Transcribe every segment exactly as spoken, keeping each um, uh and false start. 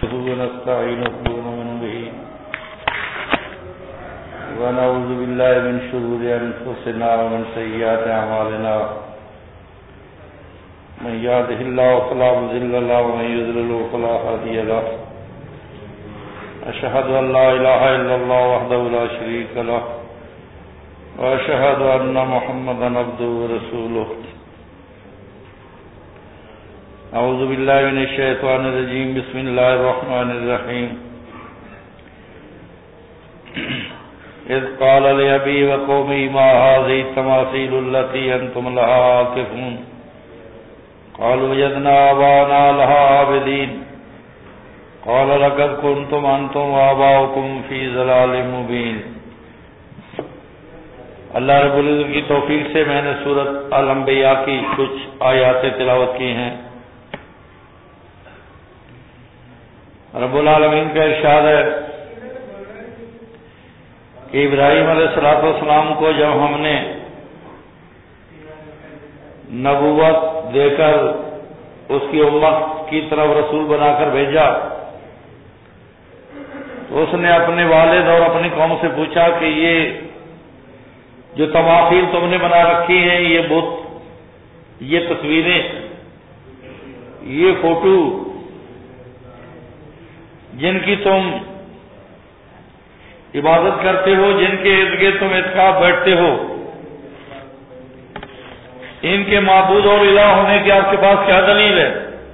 ونستعينه ونؤمن به ونعوذ بالله من شرور أنفسنا ومن سيئات أعمالنا من يهده الله فلا مضل له ومن يضلل فلا هادي له أشهد أن لا إله إلا الله وحده لا شريك له وأشهد أن محمدا عبده ورسوله أعوذ بالله من الشيطان الرجيم بسم الله الرحمن الرحيم إذ قال لأبي وقومه ما هذه التماثيل التي أنتم لها عاكفون قالوا وجدنا آباءنا لها عابدين قال لقد كنتم أنتم وآباؤكم في ضلال مبين. اللہ رب العزت کی توفیق سے میں نے سورۃ الانبیاء کی کچھ آیات تلاوت کی ہیں. رب العالمین کا ارشاد ہے کہ ابراہیم علیہ الصلوۃ والسلام کو جب ہم نے نبوت دے کر اس کی امت کی طرف رسول بنا کر بھیجا تو اس نے اپنے والد اور اپنی قوم سے پوچھا کہ یہ جو تماثیل تم نے بنا رکھی ہیں، یہ بت، یہ تصویریں، یہ فوٹو جن کی تم عبادت کرتے ہو، جن کے ارد گرد تم اعتکاف بیٹھتے ہو، ان کے معبود اور الہ ہونے کی آپ کے پاس کیا دلیل ہے؟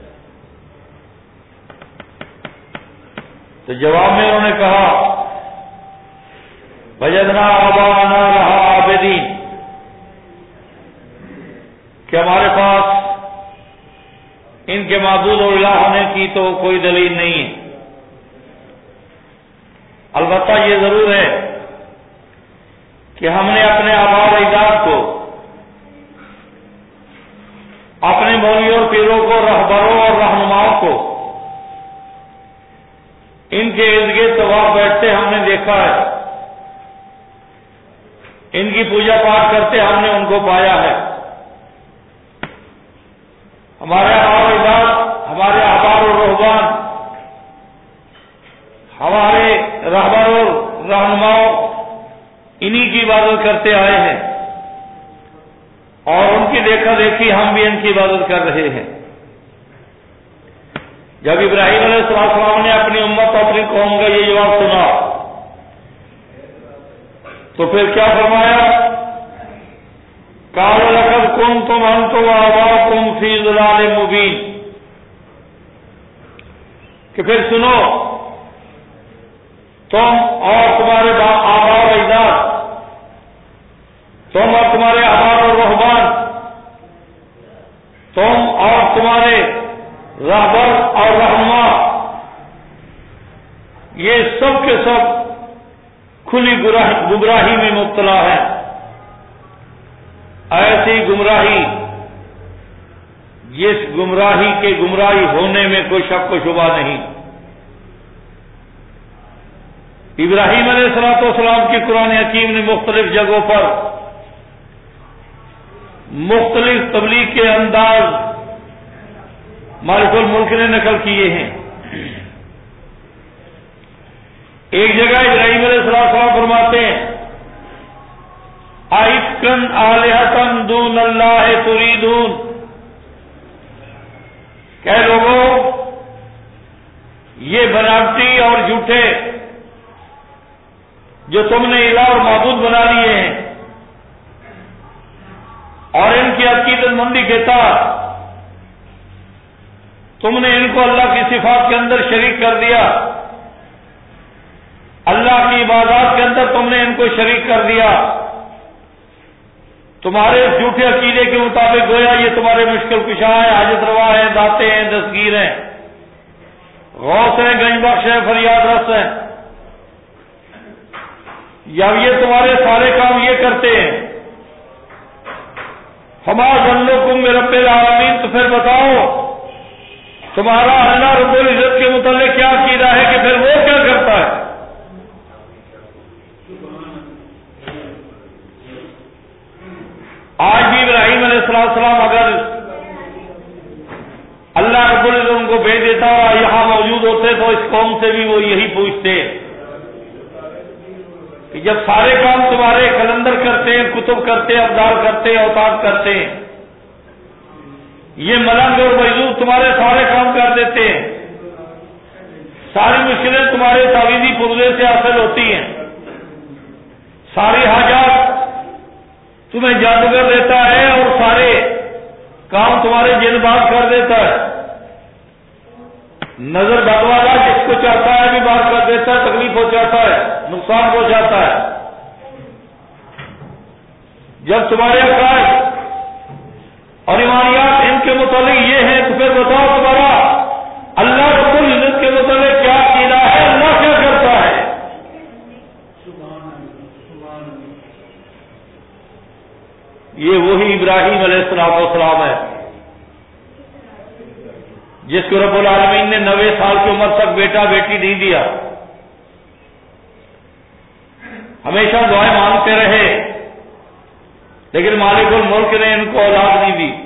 تو جواب میں انہوں نے کہا وجدنا آباءنا لها عابدین، کہ ہمارے پاس ان کے معبود اور الہ ہونے کی تو کوئی دلیل نہیں ہے. البتہ یہ ضرور ہے کہ ہم نے اپنے آباء و اجداد کو، اپنے مولویوں اور پیروں کو، رہبروں اور رہنماؤں کو ان کے ارد گرد طواف بیٹھتے ہم نے دیکھا ہے، ان کی پوجا پاٹ کرتے ہم نے ان کو پایا ہے. ہمارے آباء و اجداد، ہمارے احبار اور رہبان، ہمارے رہبر اور رہنماؤں انہی کی عبادت کرتے آئے ہیں اور ان کی دیکھا دیکھی ہم بھی ان کی عبادت کر رہے ہیں. جب ابراہیم علیہ السلام نے اپنی امت اور اپنی قوم کا یہ جواب سنا تو پھر کیا فرمایا؟ قَالَ لَقَدْ كُنْتُمْ أَنْتُمْ وَآبَاؤُكُمْ فِي ضَلَالٍ مُبِينٍ، کہ پھر سنو، تم اور تمہارے آباء و اجداد، تم اور تمہارے احبار اور رہبان، تم اور تمہارے رہبر اور رہنما، یہ سب کے سب کھلی گمراہی میں مبتلا ہے. ایسی گمراہی جس گمراہی کے گمراہی ہونے میں کوئی شک و شبہ نہیں. ابراہیم علیہ الصلوۃ والسلام کی قرآن حکیم نے مختلف جگہوں پر مختلف تبلیغ کے انداز مالک الملک نے نقل کیے ہیں. ایک جگہ ابراہیم علیہ السلام فرماتے ہیں اَئِفْكًا آلِهَةً دُونَ اللَّهِ تُرِيدُونَ، کہ لوگوں یہ بناوٹی اور جھوٹے جو تم نے الہ اور معبود بنا لیے ہیں اور ان کی عقیدت مندی کے ساتھ تم نے ان کو اللہ کی صفات کے اندر شریک کر دیا، اللہ کی عبادات کے اندر تم نے ان کو شریک کر دیا. تمہارے جھوٹے عقیدے کے مطابق گویا یہ تمہارے مشکل کشا ہیں، حاجت روا ہیں، داتے ہیں، دستگیر ہیں، غوث ہیں، گنج بخش ہیں، فریاد رس ہیں. یا یہ تمہارے سارے کام یہ کرتے ہیں. فما ظنکم برب العالمین، تو پھر بتاؤ تمہارا اللہ رب العزت کے متعلق کیا عقیدہ ہے کہ پھر وہ کیا کرتا ہے؟ آج بھی ابراہیم علیہ السلام اگر اللہ رب العزت کو بھیج دیتا اور یہاں موجود موجود ہوتے تو اس قوم سے بھی وہ یہی پوچھتے کہ جب سارے کام تمہارے کلندر کرتے ہیں، کتب کرتے ہیں، ابدال کرتے ہیں، اوتاد کرتے ہیں، یہ ملنگ اور مجذوب تمہارے سارے کام کر دیتے ہیں، ساری مشکلیں تمہارے تعویذی پرزے سے حاصل ہوتی ہیں، ساری حاجات تمہیں جادوگر دیتا ہے اور سارے کام تمہارے جن باز کر دیتا ہے، نظر بد والا جس کو چاہتا ہے بھی بات کر دیتا ہے، تکلیف پہنچاتا ہے، نقصان پہنچاتا ہے۔ جب تمہارے عقائد اور ایمانیات ان کے متعلق یہ ہیں تو پھر بتاؤ تمہارا اللہ رب العزت کے متعلق کیا عقیدہ ہے، اللہ کیا کرتا ہے؟ یہ وہی ابراہیم علیہ السلام والسلام ہے جس کو رب العالمین نے نوے سال کی عمر تک بیٹا بیٹی نہیں دیا، ہمیشہ دعائیں مانگتے رہے، لیکن مالک الملک نے ان کو اولاد نہیں دی۔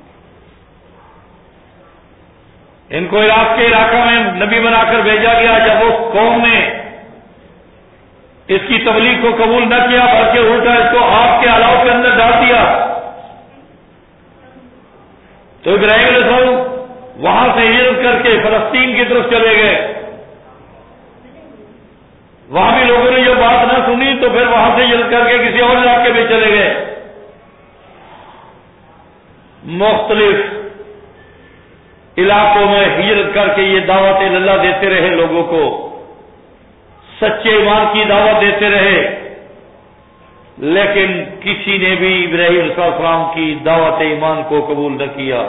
ان کو عراق کے علاقہ میں نبی بنا کر بھیجا گیا، جب اس قوم نے اس کی تبلیغ کو قبول نہ کیا بلکہ الٹا اس کو آگ کے الاؤ کے اندر ڈال دیا، تو ابراہیم علیہ السلام وہاں سے ہجرت کر کے فلسطین کی طرف چلے گئے۔ وہاں بھی لوگوں نے جب بات نہ سنی تو پھر وہاں سے ہجرت کر کے کسی اور علاقے میں چلے گئے۔ مختلف علاقوں میں ہجرت کر کے یہ دعوت اللہ دیتے رہے، لوگوں کو سچے ایمان کی دعوت دیتے رہے، لیکن کسی نے بھی ابراہیم علیہ السلام کی دعوت ایمان کو قبول نہ کیا۔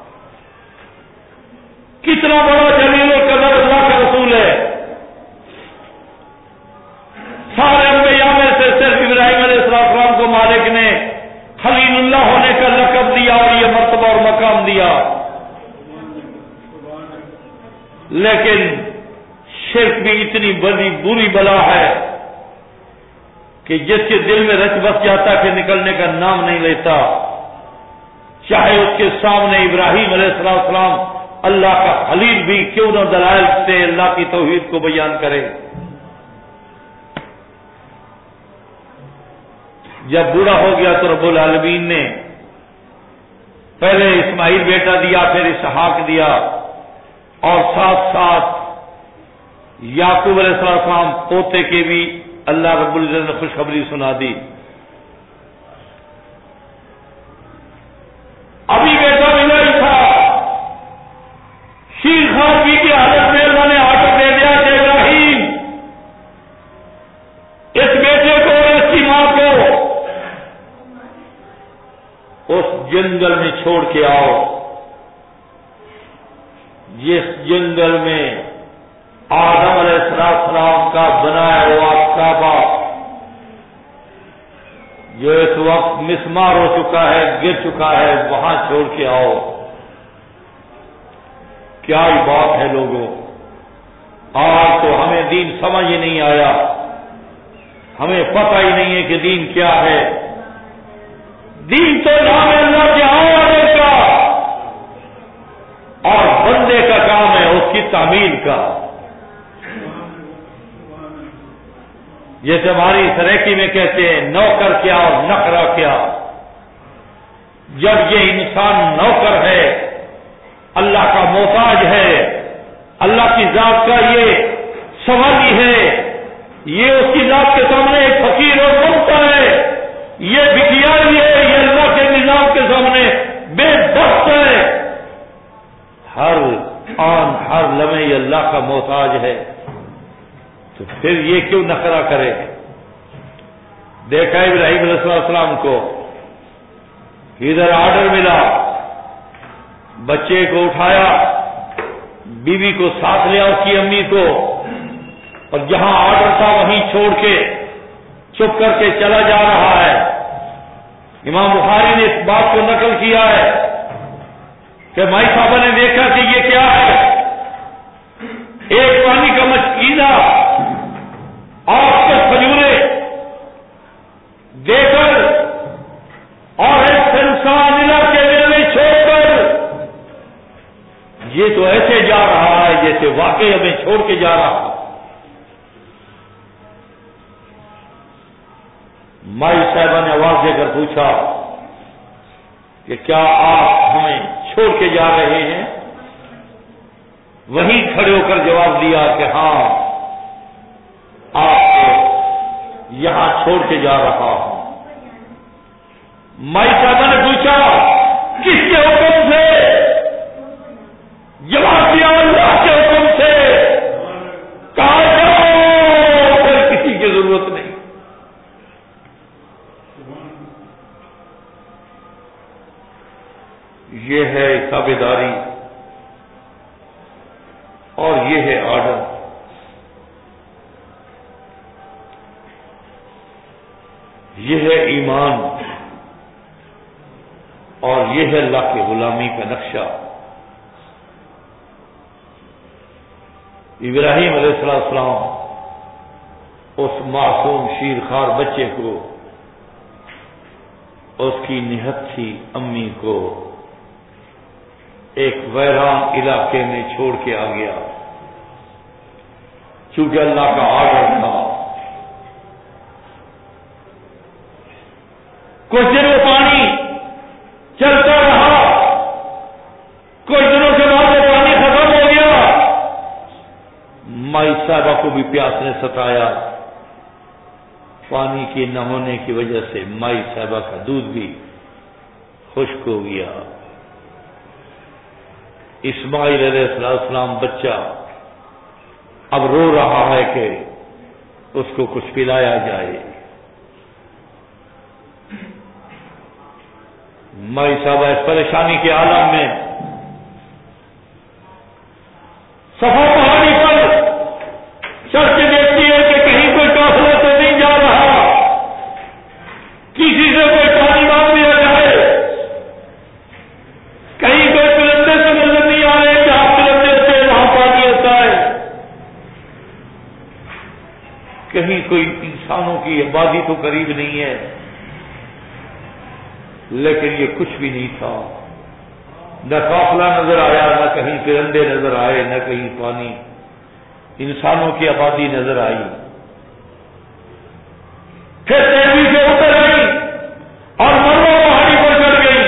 کتنا بڑا جلیل القدر اللہ کا رسول ہے، سارے انبیاء میں سے صرف ابراہیم علیہ السلام کو مالک نے خلیل اللہ ہونے کا لقب دیا اور یہ مرتبہ اور مقام دیا، لیکن شرک بھی اتنی بڑی بری بلا ہے کہ جس کے دل میں رچ بس جاتا کہ نکلنے کا نام نہیں لیتا، چاہے اس کے سامنے ابراہیم علیہ السلام اللہ کا خلیل بھی کیوں نہ دلائل سے اللہ کی توحید کو بیان کرے۔ جب بوڑھا ہو گیا تو رب العالمین نے پہلے اسماعیل بیٹا دیا، پھر اسحاق دیا، اور ساتھ ساتھ یعقوب علیہ السلام پوتے کے بھی اللہ رب العزت نے خوشخبری سنا دی۔ ابھی بیٹا ملا ہی تھا، شیر خارپی کی حالت میں اللہ نے آرڈر دے دیا کہ ابراہیم اس بیٹے کو اور اس کی ماں کو اس جنگل میں چھوڑ کے آؤ، جس جنگل میں آدم علیہ السلام کا بنایا ہوا کعبہ جو اس وقت مسمار ہو چکا ہے، گر چکا ہے، وہاں چھوڑ کے آؤ۔ کیا ہی بات ہے لوگوں، آج تو ہمیں دین سمجھ ہی نہیں آیا، ہمیں پتہ ہی نہیں ہے کہ دین کیا ہے۔ دین تو نام ہے اللہ کے آنے کا، اور بندے کا کام ہے اس کی تعمیل کا۔ جیسے ہماری سریکی میں کہتے ہیں نوکر کیا اور نخرا کیا۔ جب یہ انسان نوکر ہے، اللہ کا محتاج ہے، اللہ کی ذات کا یہ سوالی ہے، یہ اس کی ذات کے سامنے ایک فقیر اور ممتر ہے، یہ بھکاری ہے، یہ اللہ کے نظام کے سامنے بے بس ہے، ہر آن ہر لمحے یہ اللہ کا محتاج ہے، تو پھر یہ کیوں نخرا کرے؟ دیکھا ابراہیم علیہ السلام کو ادھر آرڈر ملا، بچے کو اٹھایا، بیوی کو ساتھ لیا، اس کی امی کو، اور جہاں آرڈر تھا وہیں چھوڑ کے چپ کر کے چلا جا رہا ہے۔ امام بخاری نے اس بات کو نقل کیا ہے کہ مائی صاحبہ نے دیکھا کہ یہ کیا ہے، ایک پانی کا مشکینہ اور کچھ کھجورے دے کر اور ایک انسان علاقے میں چھوڑ کر یہ تو ایسے جا رہا ہے جیسے واقعی واقعی ہمیں چھوڑ کے جا رہا. مائی صاحبہ نے آواز دے کر پوچھا کہ کیا آپ ہمیں چھوڑ کے جا رہے ہیں؟ وہیں کھڑے ہو کر جواب دیا کہ ہاں آپ کو یہاں چھوڑ کے جا رہا ہوں. مائی صاحبہ نے پوچھا کس کے حکم سے؟ جواب دیا اللہ کے حکم سے. کہا جاؤ، پھر کسی کی ضرورت نہیں. یہ ہے تابعداری اور یہ ہے آرڈر. یہ ہے ایمان اور یہ ہے اللہ کی غلامی کا نقشہ. ابراہیم علیہ السلام اس معصوم شیرخوار بچے کو، اس کی نہت تھی امی کو، ایک ویران علاقے میں چھوڑ کے آ گیا. چونکہ اللہ کا آرڈر تھا. کچھ دن وہ پانی چلتا رہا، کچھ دنوں کے بعد وہ پانی ختم ہو گیا. مائی صاحبہ کو بھی پیاس نے ستایا. پانی کے نہ ہونے کی وجہ سے مائی صاحبہ کا دودھ بھی خشک ہو گیا. اسماعیل علیہ السلام بچہ اب رو رہا ہے کہ اس کو کچھ پلایا جائے. مائی صاحبہ اس پریشانی کے عالم میں صفا پہاڑی پر چڑھ کے دیکھتی ہے کہ کہیں کوئی قافلہ تو نہیں جا رہا، کسی سے کوئی پانی مانگ لیا جائے، کہیں کوئی پرندے سے نظر نہیں آ رہے جہاں پرندے سے وہاں پانی ہوتا ہے، کہیں کوئی انسانوں کی آبادی تو قریب نہیں ہے. لیکن یہ کچھ بھی نہیں تھا. نہ قافلہ نظر آیا، نہ کہیں پرندے نظر آئے، نہ کہیں پانی. انسانوں کی آبادی نظر آئی. پھر تیزی سے اتر گئی اور مروا پہاڑی پر چڑھ گئی.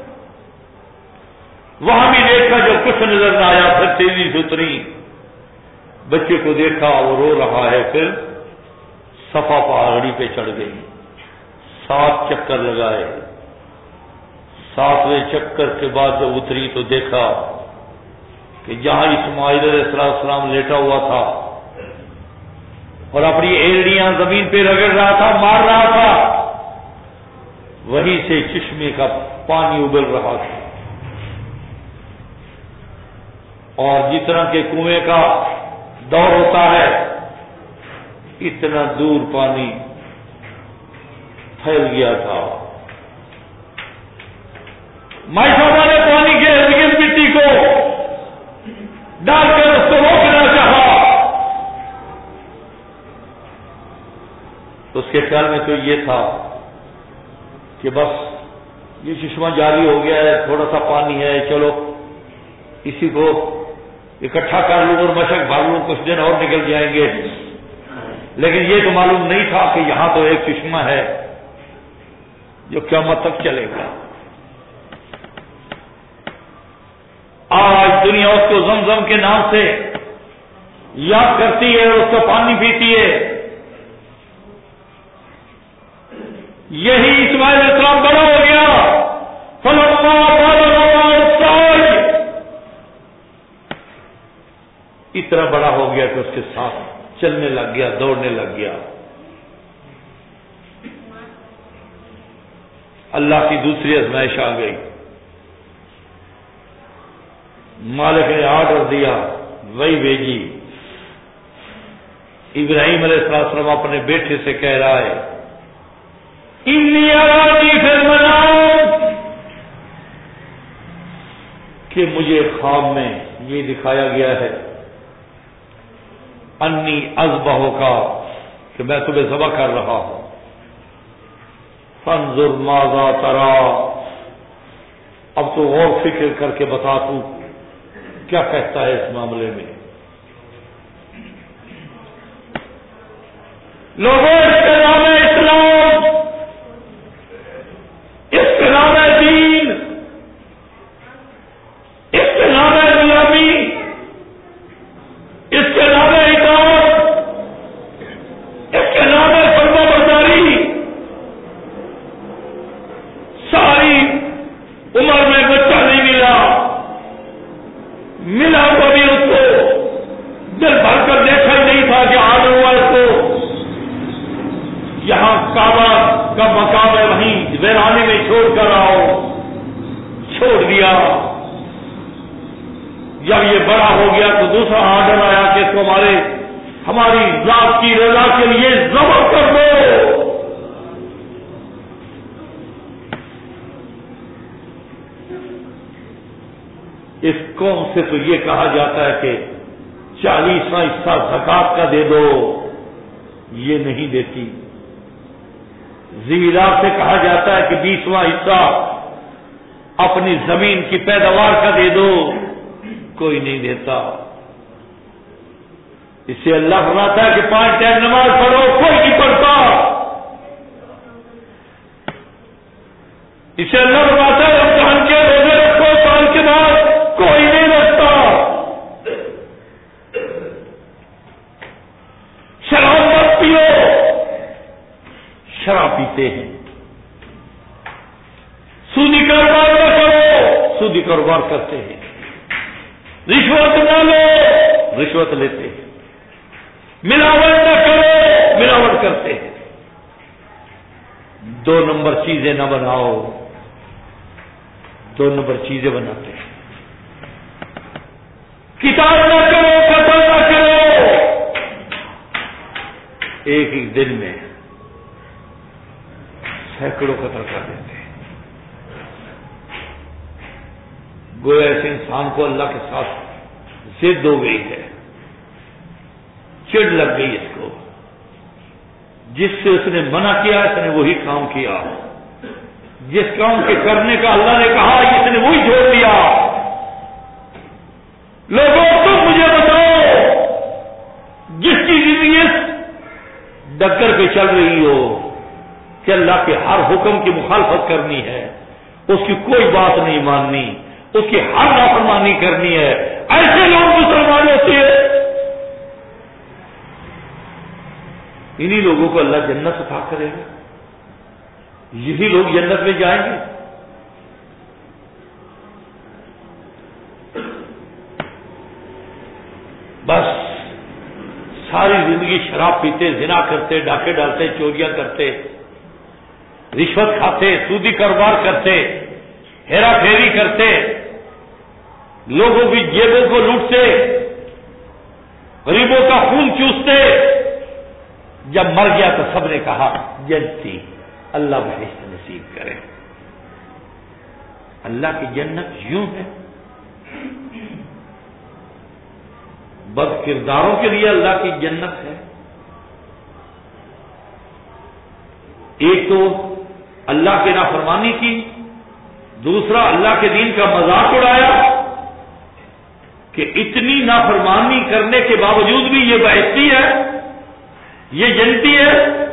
وہاں بھی دیکھا جو کچھ نظر نہ آیا. پھر تیزی سے اتری، بچے کو دیکھا وہ رو رہا ہے. پھر صفا پہاڑی پہ چڑھ گئی. سات چکر لگائے. ساتویں چکر کے بعد جب اتری تو دیکھا کہ جہاں اسماعیل علیہ السلام لیٹا ہوا تھا اور اپنی ایڑیاں زمین پہ رگڑ رہا تھا، مار رہا تھا، وہیں سے چشمے کا پانی ابل رہا تھا. اور جتنا کہ کنویں کا دور ہوتا ہے اتنا دور پانی پھیل گیا تھا. مائی صاحبہ نے پانی کے ارد گرد مٹی کو ڈال کر اس کو روکنا چاہا. تو اس کے خیال میں تو یہ تھا کہ بس یہ چشمہ جاری ہو گیا ہے، تھوڑا سا پانی ہے، چلو اسی کو اکٹھا کر لوں اور مشق بھر لوں، کچھ دن اور نکل جائیں گے. لیکن یہ تو معلوم نہیں تھا کہ یہاں تو ایک چشمہ ہے جو قیامت تک چلے گا. آج دنیا اس کو زمزم کے نام سے یاد کرتی ہے اور اس کا پانی پیتی ہے. یہی اسماعیل علیہ السلام بڑا ہو گیا. اتنا بڑا ہو گیا کہ اس کے ساتھ چلنے لگ گیا، دوڑنے لگ گیا. اللہ کی دوسری آزمائش آ گئی. مالک نے آرڈر دیا، وہی بھیجی. ابراہیم علیہ السلام اپنے بیٹے سے کہہ رہا ہے انی ارانی فی المنام، کہ مجھے خواب میں یہ دکھایا گیا ہے انی اذبحک کا، کہ میں تمہیں ذبح کر رہا ہوں. فانظر ماذا تری، اب تو غور فکر کر کے بتا تو کیا کہتا ہے اس معاملے میں. لوگوں اس کا نام ہے اسلام، اس کا نام ہے دین، اس کا نام ہے غلامی، اس کا نام ہے اطاعت، اس کا نام ہے فرما برداری۔ ساری عمر میں بچہ نہیں ملا، ملا تو بھی اس کو دل بھر کر دیکھا ہی نہیں تھا کہ آج ہوا اس کو یہاں کعبہ کا مقام ہے وہیں ویرانے میں چھوڑ کر آؤ، چھوڑ دیا۔ جب یہ بڑا ہو گیا تو دوسرا آرڈر آیا کہ اس کو ہمارے ہماری ذات کی رضا کے لیے ذبح کر دو۔ اس قوم سے تو یہ کہا جاتا ہے کہ چالیسواں حصہ زکات کا دے دو، یہ نہیں دیتی۔ زمیندار سے کہا جاتا ہے کہ بیسواں حصہ اپنی زمین کی پیداوار کا دے دو، کوئی نہیں دیتا۔ اس سے اللہ فرماتا ہے کہ پانچ ٹائم نماز پڑھو، کوئی نہیں پڑھتا۔ اس سے اللہ فرماتا ہے رمضان کے روزے رکھو، سال کے بعد کوئی نہیں رکھتا۔ شراب مت پیو، شراب پیتے ہیں۔ سودی کاروبار نہ کرو، سودی کاروبار کرتے ہیں۔ رشوت نہ لو، رشوت لیتے ہیں۔ ملاوٹ نہ کرو، ملاوٹ کرتے ہیں۔ دو نمبر چیزیں نہ بناؤ، دو نمبر چیزیں بناتے ہیں۔ کتاب نہ کرو، قتل نہ کرو۔ ایک ایک دن میں سینکڑوں قتل کر دیتے ہیں۔ گویا ایسے انسان کو اللہ کے ساتھ ضد ہو گئی ہے، چڑ لگ گئی اس کو، جس سے اس نے منع کیا اس نے وہی کام کیا، جس کام کے کرنے کا اللہ نے کہا اس نے وہی چھوڑ دیا۔ لوگوں تم مجھے بتاؤ، جس کی زندگی ڈگر پہ چل رہی ہو کہ اللہ کے ہر حکم کی مخالفت کرنی ہے، اس کی کوئی بات نہیں ماننی، اس کی ہر نافرمانی کرنی ہے، ایسے لوگ مسلمان ہوتے ہیں۔ انہی لوگوں کو اللہ جنت عطا کرے گا، یہی لوگ جنت میں جائیں گے۔ بس ساری زندگی شراب پیتے، زنا کرتے، ڈاکے ڈالتے، چوریاں کرتے، رشوت کھاتے، سودی کاروبار کرتے، ہیرا پھیری کرتے، لوگوں کی جیبوں کو لوٹتے، غریبوں کا خون چوستے۔ جب مر گیا تو سب نے کہا جنتی، اللہ بہشت نصیب کرے۔ اللہ کی جنت یوں ہے، بد کرداروں کے لیے اللہ کی جنت ہے۔ ایک تو اللہ کی نافرمانی کی، دوسرا اللہ کے دین کا مذاق اڑایا کہ اتنی نافرمانی کرنے کے باوجود بھی یہ بہشتی ہے، یہ جنتی ہے۔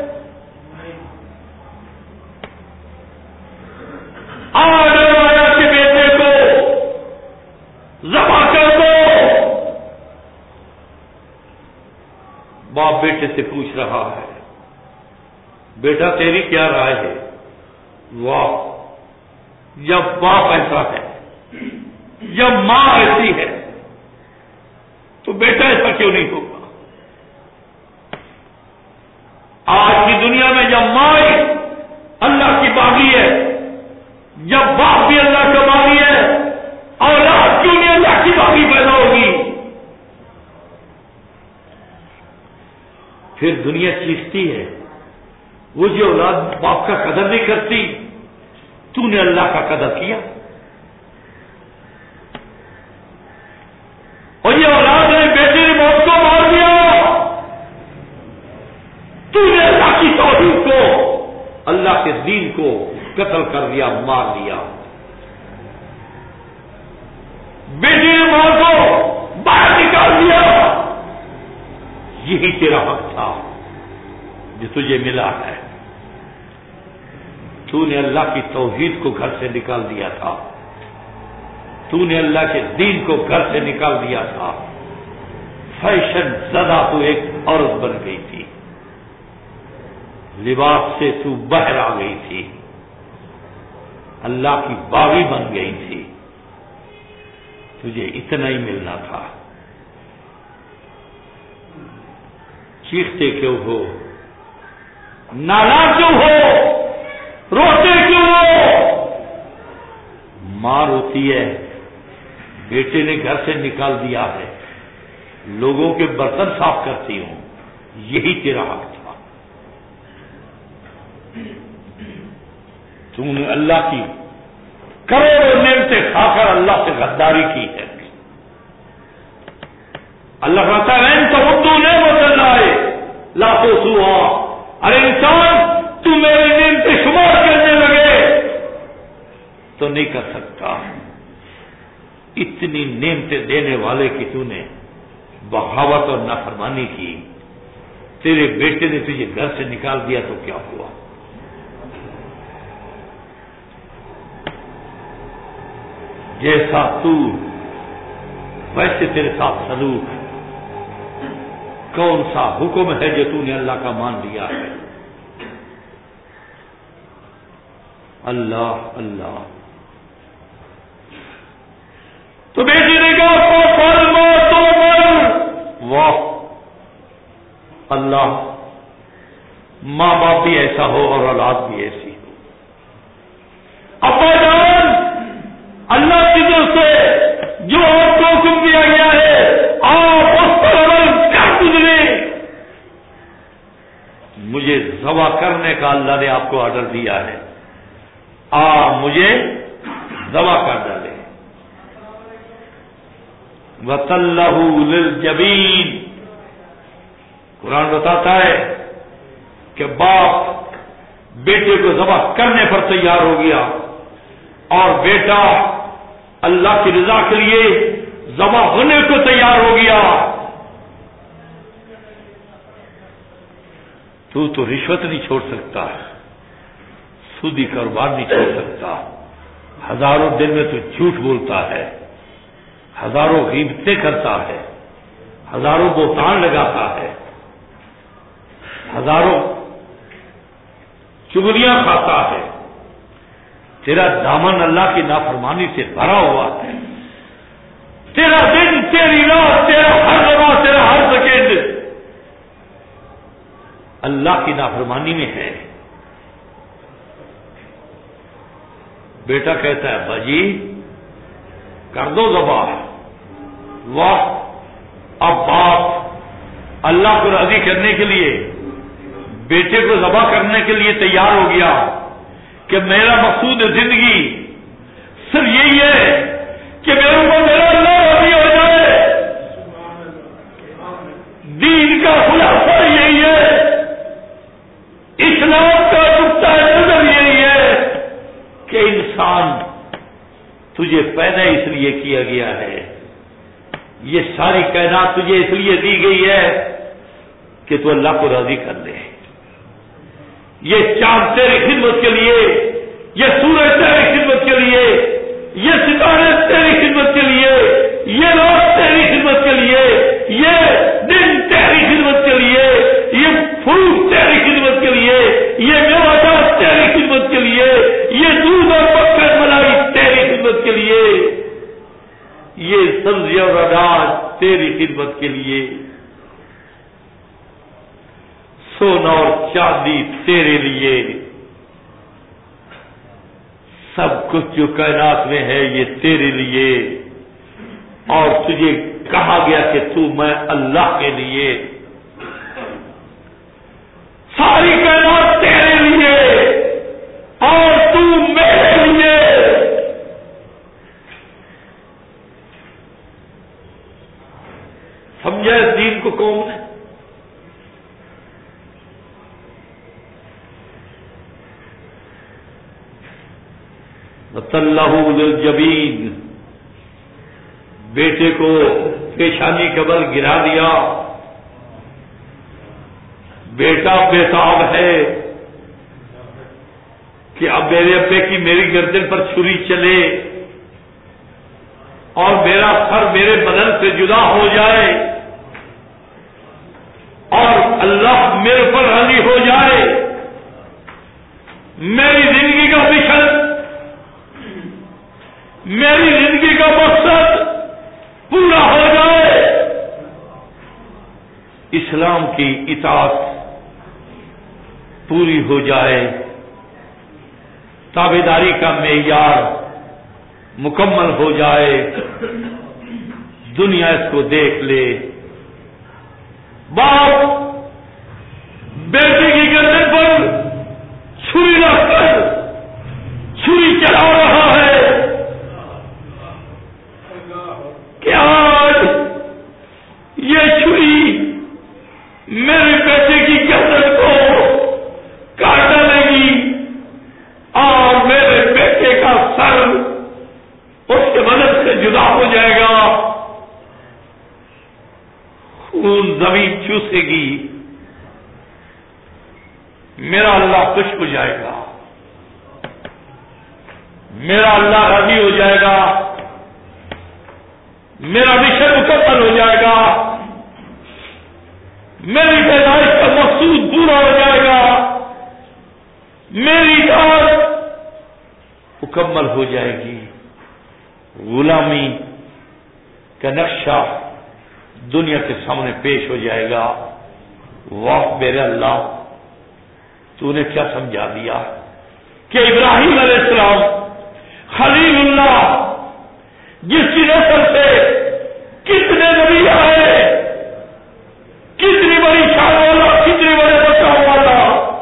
آرڈر آیا کہ بیٹے کو ذبح کر دو۔ باپ بیٹے سے پوچھ رہا ہے، بیٹا تیری کیا رائے ہے؟ واہ، جب باپ ایسا ہے، جب ماں ایسی ہے تو بیٹا ایسا کیوں نہیں ہوگا؟ آج کی دنیا میں جب ماں اللہ کی باغی ہے، جب باپ بھی اللہ کا باغی ہے، اولاد کیوں نہیں اللہ کی باغی پیدا ہوگی؟ پھر دنیا چیختی ہے، وہ جو اولاد باپ کا قدر نہیں کرتی، تو نے اللہ کا قدر کیا۔ اور یہ اولاد نے بیٹے نے موت کو مار دیا، تو نے اللہ کی توحید کو، اللہ کے دین کو قتل کر دیا، مار دیا۔ بیٹے نے ماں کو باہر نکال دیا، یہی تیرا حق تھا جو تجھے ملا ہے، تو نے اللہ کی توحید کو گھر سے نکال دیا تھا، تو نے اللہ کے دین کو گھر سے نکال دیا تھا، فیشن زدہ تو ایک عورت بن گئی تھی، لباس سے تو باہر آ گئی تھی، اللہ کی باغی بن گئی تھی، تجھے اتنا ہی ملنا تھا۔ چیختے کیوں ہو؟ نالا کیوں ہو؟ روتے کیوں ہو؟ ماں روتی ہے، بیٹے نے گھر سے نکال دیا ہے، لوگوں کے برتن صاف کرتی ہوں، یہی تیرا حق تھا۔ تم نے اللہ کی کروڑوں نعمتیں کھا کر اللہ سے غداری کی ہے۔ اللہ کہتا ہے ان تعدوا نعمت اللہ لا تحصوها، ارے انسان تو میری نعمتیں شمار کرنے لگے تو نہیں کر سکتا۔ اتنی نعمتیں دینے والے کی تو نے بغاوت اور نافرمانی کی، تیرے بیٹے نے تجھے گھر سے نکال دیا تو کیا ہوا؟ جیسا تو ویسے تیرے ساتھ سلوک، کون سا حکم ہے جو تو نے اللہ کا مان لیا ہے؟ اللہ اللہ تو بیٹی نے کہا تو فرما تو مر، واہ اللہ، ماں باپ بھی ایسا ہو اور اولاد بھی ایسی ہو۔ ابا جان، اللہ کی طرف سے جو آپ کو حکم دیا گیا ہے آپ اس پر عمل کر گزرے۔ مجھے ذبح کرنے کا اللہ نے آپ کو آرڈر دیا ہے، آپ مجھے ذبح کر ڈالے۔ وَتَلَّهُ لِلْجَبِينِ، قرآن بتاتا ہے کہ باپ بیٹے کو ذبح کرنے پر تیار ہو گیا اور بیٹا اللہ کی رضا کے لیے ذبح ہونے کو تیار ہو گیا۔ تو تو رشوت نہیں چھوڑ سکتا، سودی کاروبار نہیں چھوڑ سکتا، ہزاروں دن میں تو جھوٹ بولتا ہے، ہزاروں غیبتیں کرتا ہے، ہزاروں بہتان لگاتا ہے، ہزاروں چغلیاں کھاتا ہے، تیرا دامن اللہ کی نافرمانی سے بھرا ہوا ہے، تیرا دن، تیری رات، تیرا ہر لمحہ، تیرا ہر سیکنڈ اللہ کی نافرمانی میں ہے۔ بیٹا کہتا ہے باجی کر دو ذبح، واہ، اب باپ اللہ کو راضی کرنے کے لیے بیٹے کو ذبح کرنے کے لیے تیار ہو گیا کہ میرا مقصود زندگی صرف یہی ہے کہ میرے اوپر میرا اللہ راضی ہو جائے، دین کا خلاصہ یہی ہے، اسلام کا نقطہ نظر یہی ہے کہ انسان تجھے پیدا اس لیے کیا گیا ہے، یہ ساری کائنات تجھے اس لیے دی گئی ہے کہ تو اللہ کو راضی کر لے۔ یہ چاند تیری خدمت کے لیے، یہ سورج تیری خدمت کے لیے، یہ ستارے تیری خدمت کے لیے، یہ رات تیری خدمت کے لیے، یہ دن تیری خدمت کے لیے، یہ پھول تیری خدمت کے لیے، یہ میوات تیری خدمت کے لیے، یہ دودھ اور مکھن ملائی تیری خدمت کے لیے، یہ سبزی اور اناج تیری خدمت کے لیے، سونا اور چاندی تیرے لیے، سب کچھ جو کائنات میں ہے یہ تیرے لیے، اور تجھے کہا گیا کہ تو میں اللہ کے لیے، ساری کائنات تیرے لیے اور تو میرے لیے۔ سمجھا اس دین کو کون ہے؟ وَتَلَّهُ لِلْجَبِينِ، بیٹے کو پیشانی کے بل گرا دیا، بیٹا بےتاب ہے کہ اب میرے ابے کی میری گردن پر چھری چلے اور میرا سر میرے بدن سے جدا ہو جائے اور اللہ میرے پر راضی ہو جائے، میری زندگی کا مشن، میری زندگی کا مقصد پورا ہو جائے، اسلام کی اطاعت پوری ہو جائے، تابعداری کا معیار مکمل ہو جائے، دنیا اس کو دیکھ لے، باپ بیٹے کی گردن پر چھری رکھ کر چھری چلا رہا ہے کہ آج یہ چھری میرے بیٹے کی گردن کو کاٹ ڈالے گی اور میرے بیٹے کا سر اس کے مدد سے جدا ہو جائے گا، خون زمین چوسے گی، میرا اللہ خوش ہو جائے گا، میرا اللہ راضی ہو جائے گا، میرا مشن مکمل ہو جائے گا، میری پیدائش کا مقصود پورا ہو جائے گا، میری دعوت مکمل ہو جائے گی، غلامی کا نقشہ دنیا کے سامنے پیش ہو جائے گا۔ واہ میرے اللہ، تو نے کیا سمجھا دیا کہ ابراہیم علیہ السلام خلیل اللہ، جس کی نسل سے کتنے نبی آئے، کتنی بڑی شان والا، کتنی بڑے بچاؤ والا،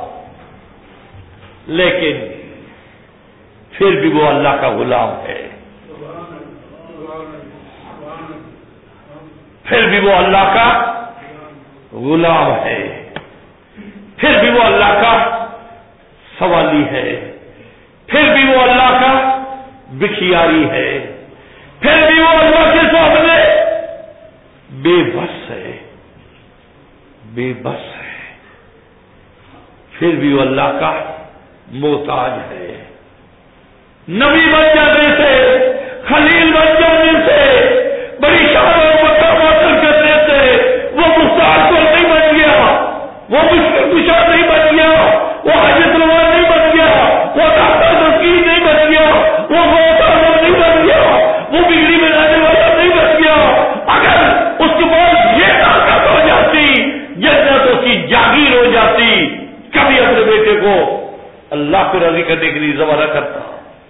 لیکن پھر بھی وہ اللہ کا غلام ہے، پھر بھی وہ اللہ کا غلام ہے، پھر بھی وہ اللہ کا سوالی ہے، پھر بھی وہ اللہ کا بکھیاری ہے، پھر بھی وہ اللہ کے سامنے بے بس ہے، بے بس ہے، پھر بھی وہ اللہ کا محتاج ہے۔ نبی بن جانے سے، خلیل بن جانے سے، بڑی شان و مقام حاصل کرنے سے وہ مستعد نہیں بن گیا، وہ مشکل کشا نہیں بن گیا، وہ حاجت روا نہیں بن گیا، وہ ڈاکٹر تسکین نہیں بن گیا، وہ محتاج نہیں بن گیا، وہ بگڑی بنانے والا نہیں بن گیا۔ اگر اس کے بعد یہ طاقت ہو جاتی، جنت اس کی جاگیر ہو جاتی، کبھی اپنے بیٹے کو اللہ کو راضی کرنے کے لیے ذبح نہ کرتا۔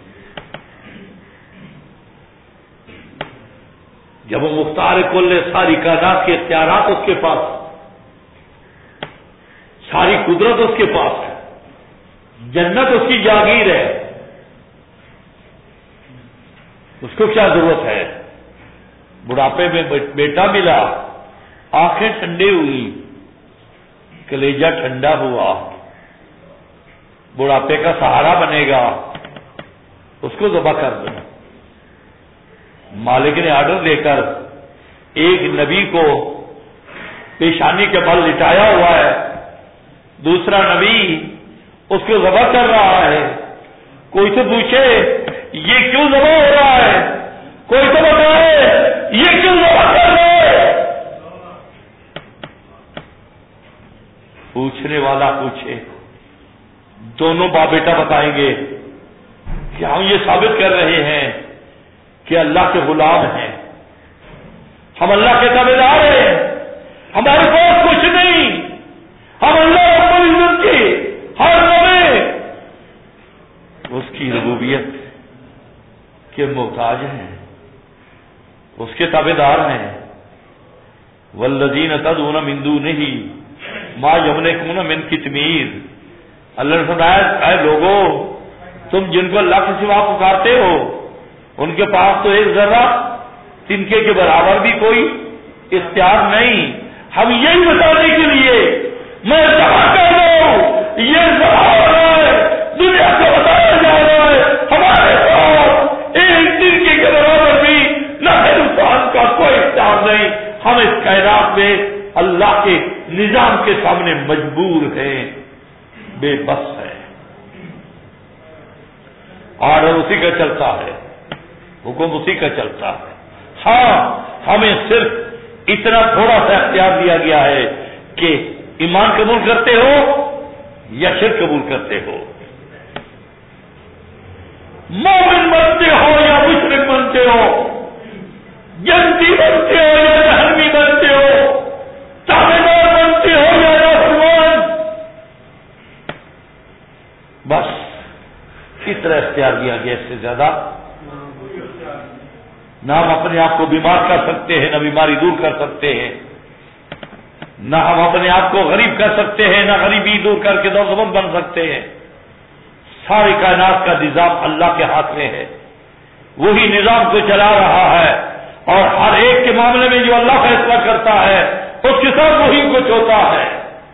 جب وہ مختار کل ساری کائنات کے اختیارات اس کے پاس، ساری قدرت اس کے پاس ہے، جنت اس کی جاگیر ہے، اس کو کیا ضرورت ہے؟ بڑھاپے میں بیٹا ملا، آنکھیں ٹھنڈی ہوئی، کلیجہ ٹھنڈا ہوا، بڑھاپے کا سہارا بنے گا، اس کو ذبح کر دو۔ مالک نے آرڈر دے کر ایک نبی کو پیشانی کے بل لٹایا ہوا ہے، دوسرا نبی اس کو ذبح کر رہا ہے۔ کوئی تو پوچھے یہ کیوں ذبح ہو رہا ہے، کوئی تو بتائے یہ کیوں ذبح کر رہا ہے۔ پوچھنے والا پوچھے، دونوں باپ بیٹا بتائیں گے کہ ہم یہ ثابت کر رہے ہیں کہ اللہ کے غلام ہیں، ہم اللہ کے تابعدار ہیں، ہمارے پاس کچھ نہیں، ہم اللہ رب العزت کی ہر لمحے اس کی ربوبیت کے محتاج ہیں، اس کے تابعدار ہیں۔ والذین تدعون من دونہ ما یملکون من قطمیر، اللہ نے فرمایا اے لوگو، تم جن کو اللہ کے سوا پکارتے ہو ان کے پاس تو ایک ذرہ تنکے کے برابر بھی کوئی اختیار نہیں۔ ہم یہی بتانے کے لیے میں ذبح کر رہا ہوں، یہ ذبح ہو رہا ہے، دنیا کو بتایا جا رہا ہے ہمارے پاس ایک تنکے کے برابر بھی نہ ہندوستان کا کوئی اختیار نہیں، ہم اس کائنات میں اللہ کے نظام کے سامنے مجبور ہیں، بے بس ہے، آرڈر اسی کا چلتا ہے، حکم اسی کا چلتا ہے۔ ہاں ہمیں صرف اتنا تھوڑا سا اختیار دیا گیا ہے کہ ایمان قبول کرتے ہو یا شرک قبول کرتے ہو، مومن بنتے ہو یا مشرک بنتے ہو، جنتی بنتے ہو یا جہنمی بنتے ہو، تابعدار بنتے ہو یا نافرمان، بس اتنا اختیار دیا گیا، اس سے زیادہ نہ ہم اپنے آپ کو بیمار کر سکتے ہیں، نہ بیماری دور کر سکتے ہیں، نہ ہم اپنے آپ کو غریب کر سکتے ہیں، نہ غریبی دور کر کے دولتمند بن سکتے ہیں۔ ساری کائنات کا نظام اللہ کے ہاتھ میں ہے، وہی نظام کو چلا رہا ہے، اور ہر ایک کے معاملے میں جو اللہ فیصلہ کرتا ہے اس کے ساتھ وہی کچھ ہوتا ہے۔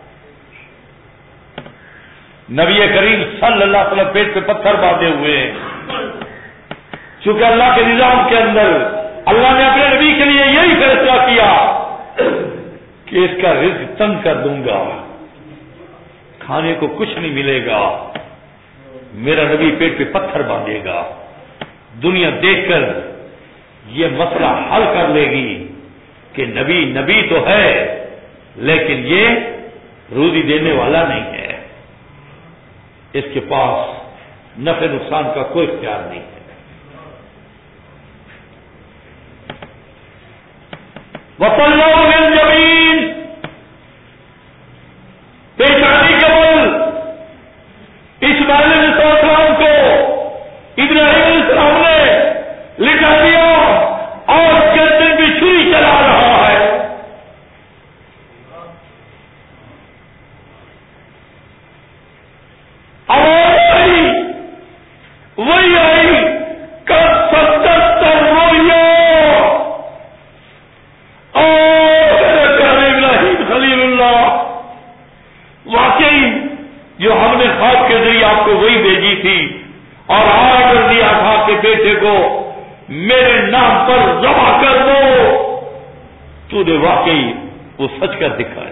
نبی کریم صلی اللہ علیہ وسلم پیٹ پہ پتھر باندھے ہوئے ہیں، چونکہ اللہ کے نظام کے اندر اللہ نے اپنے نبی کے لیے یہی فیصلہ کیا کہ اس کا رزق تنگ کر دوں گا، کھانے کو کچھ نہیں ملے گا، میرا نبی پیٹ پہ پتھر باندھے گا، دنیا دیکھ کر یہ مسئلہ حل کر لے گی کہ نبی نبی تو ہے لیکن یہ روزی دینے والا نہیں ہے، اس کے پاس نفع نقصان کا کوئی اختیار نہیں ہے۔ وَطَلَّوْا بِالْجَبِينِ، پیشانی کے بل اسماعیل علیہ السلام کو ابراہیم علیہ السلام نے لٹا دیا اور گردن بھی چھری چلا رہا ہے۔ آواز آئی، وہی آئی کب صدقت الرؤیا، ابراہیم خلیل اللہ، واقعی جو ہم نے خواب کے ذریعے آپ کو وہی بھیجی تھی اور آرڈر دیا تھا کہ بیٹے کو میرے نام پر ذبح کر دو، تو نے واقعی وہ سچ کر دکھایا۔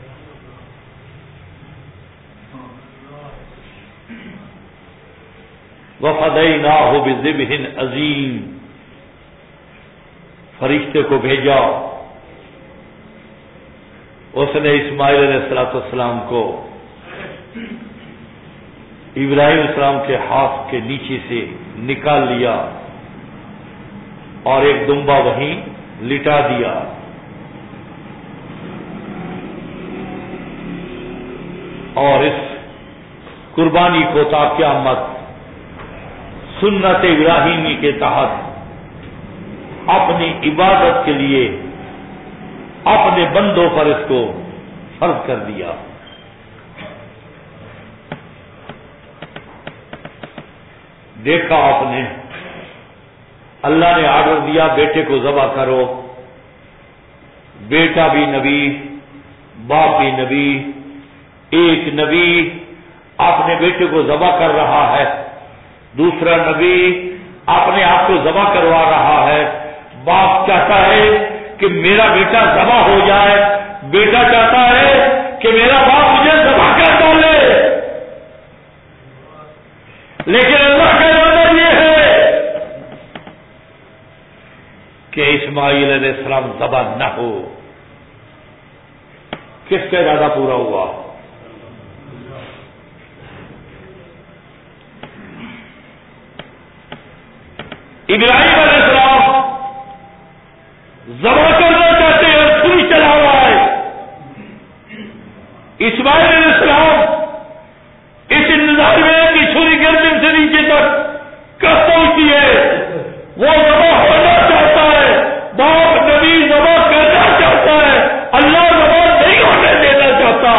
وَفَدَيْنَاهُ بِذِبْحٍ عَظِيمٍ، فرشتے کو بھیجا، اس نے اسماعیل علیہ الصلوۃ والسلام کو ابراہیم السلام کے ہاتھ کے نیچے سے نکال لیا اور ایک دمبا وہیں لٹا دیا۔ اور اس قربانی کو تا قیامت سنت ابراہیمی کے تحت اپنی عبادت کے لیے اپنے بندوں پر اس کو فرض کر دیا۔ دیکھا آپ نے، اللہ نے آرڈر دیا بیٹے کو ذبح کرو، بیٹا بھی نبی، باپ بھی نبی، ایک نبی اپنے بیٹے کو ذبح کر رہا ہے، دوسرا نبی اپنے آپ کو ذبح کروا رہا ہے۔ باپ چاہتا ہے کہ میرا بیٹا ذبح ہو جائے، بیٹا چاہتا ہے کہ میرا باپ مجھے ذبح کر ڈالے، لیکن اللہ کا ارادہ یہ ہے کہ اسماعیل علیہ السلام ذبح نہ ہو۔ کس کا ارادہ پورا ہوا؟ ابراہیم علیہ السلام ذبح کرنا چاہتے ہیں اور چھری چلا رہا ہے، اسماعیل علیہ السلام اس انتظار میں کہ چھری گردن سے نیچے تک کب پہنچتی ہے، وہ ذبح ہونا چاہتا ہے، باپ نبی ذبح کرنا چاہتا ہے، اللہ ذبح نہیں ہونے دینا چاہتا۔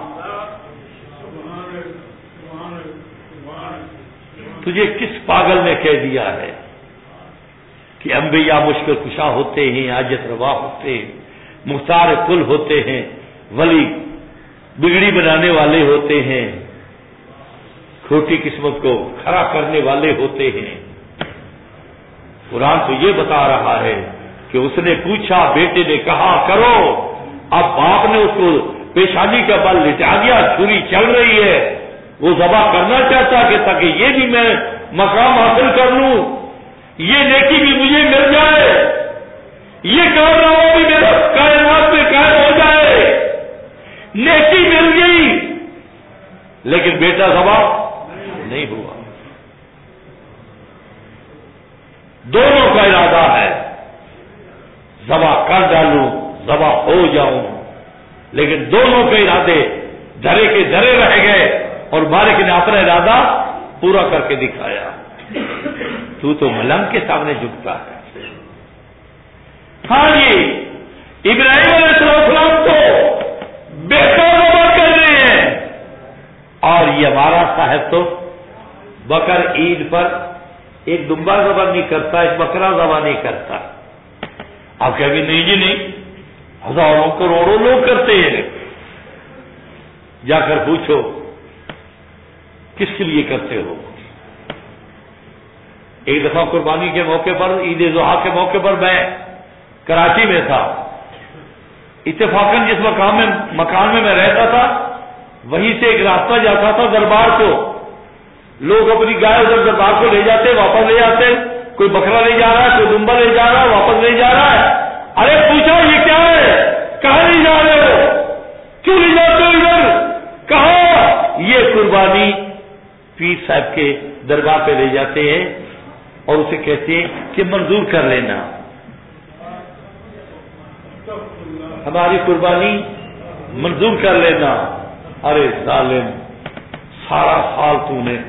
تجھے کس پاگل نے کہہ دیا ہے کہ انبیاء مشکل کشا ہوتے ہیں، حاجت روا ہوتے ہیں، مختار کل ہوتے ہیں، ولی بگڑی بنانے والے ہوتے ہیں، کھوٹی قسمت کو کھڑا کرنے والے ہوتے ہیں؟ قرآن تو یہ بتا رہا ہے کہ اس نے پوچھا، بیٹے نے کہا کرو، اب باپ نے اس کو پیشانی کا بل لٹا دیا، چھری چل رہی ہے، وہ ذبح کرنا چاہتا کہ تاکہ یہ بھی میں مقام حاصل کر لوں، یہ نیکی بھی مجھے مل جائے، یہ کارنامہ بھی میرا کائنات میں قائم ہو جائے۔ نیکی مل گئی لیکن بیٹا ذبح نہیں ہوا۔ دونوں کا ارادہ ہے ذبح کر ڈالوں، ذبح ہو جاؤں، لیکن دونوں کے ارادے دھرے کے دھرے رہ گئے اور مالک نے اپنا ارادہ پورا کر کے دکھایا۔ تو تو ملنگ کے سامنے جھکتا ہے۔ ہاں جی، ابراہیم علیہ السلام تو بیٹا ذبح کر رہے ہیں اور یہ ہمارا صاحب تو بکر عید پر ایک دمبا ذبح نہیں کرتا، ایک بکرا ذبح نہیں کرتا۔ آپ کہیں گے نہیں جی نہیں، ہزاروں کروڑوں لوگ کرتے ہیں۔ جا کر پوچھو کس کے لیے کرتے ہو؟ ایک دفعہ قربانی کے موقع پر، عید ضحیٰ کے موقع پر میں کراچی میں تھا، اتفاقاً جس مقام میں مکان میں میں رہتا تھا وہیں سے ایک راستہ جاتا تھا دربار کو، لوگ اپنی گائے ادھر دربار کو لے جاتے واپس لے جاتے، کوئی بکرا لے جا رہا ہے، کوئی دمبا لے جا رہا ہے، واپس لے جا رہا ہے۔ ارے پوچھا یہ کیا ہے؟ کہاں لے جا رہے ہو؟ کیوں لے جاتے ہو ادھر؟ کہاں؟ یہ قربانی پیر صاحب کے دربار پہ لے جاتے ہیں اور اسے کہتے ہیں کہ منظور کر لینا، ہماری قربانی منظور کر لینا۔ ارے ظالم، سارا سال تو نے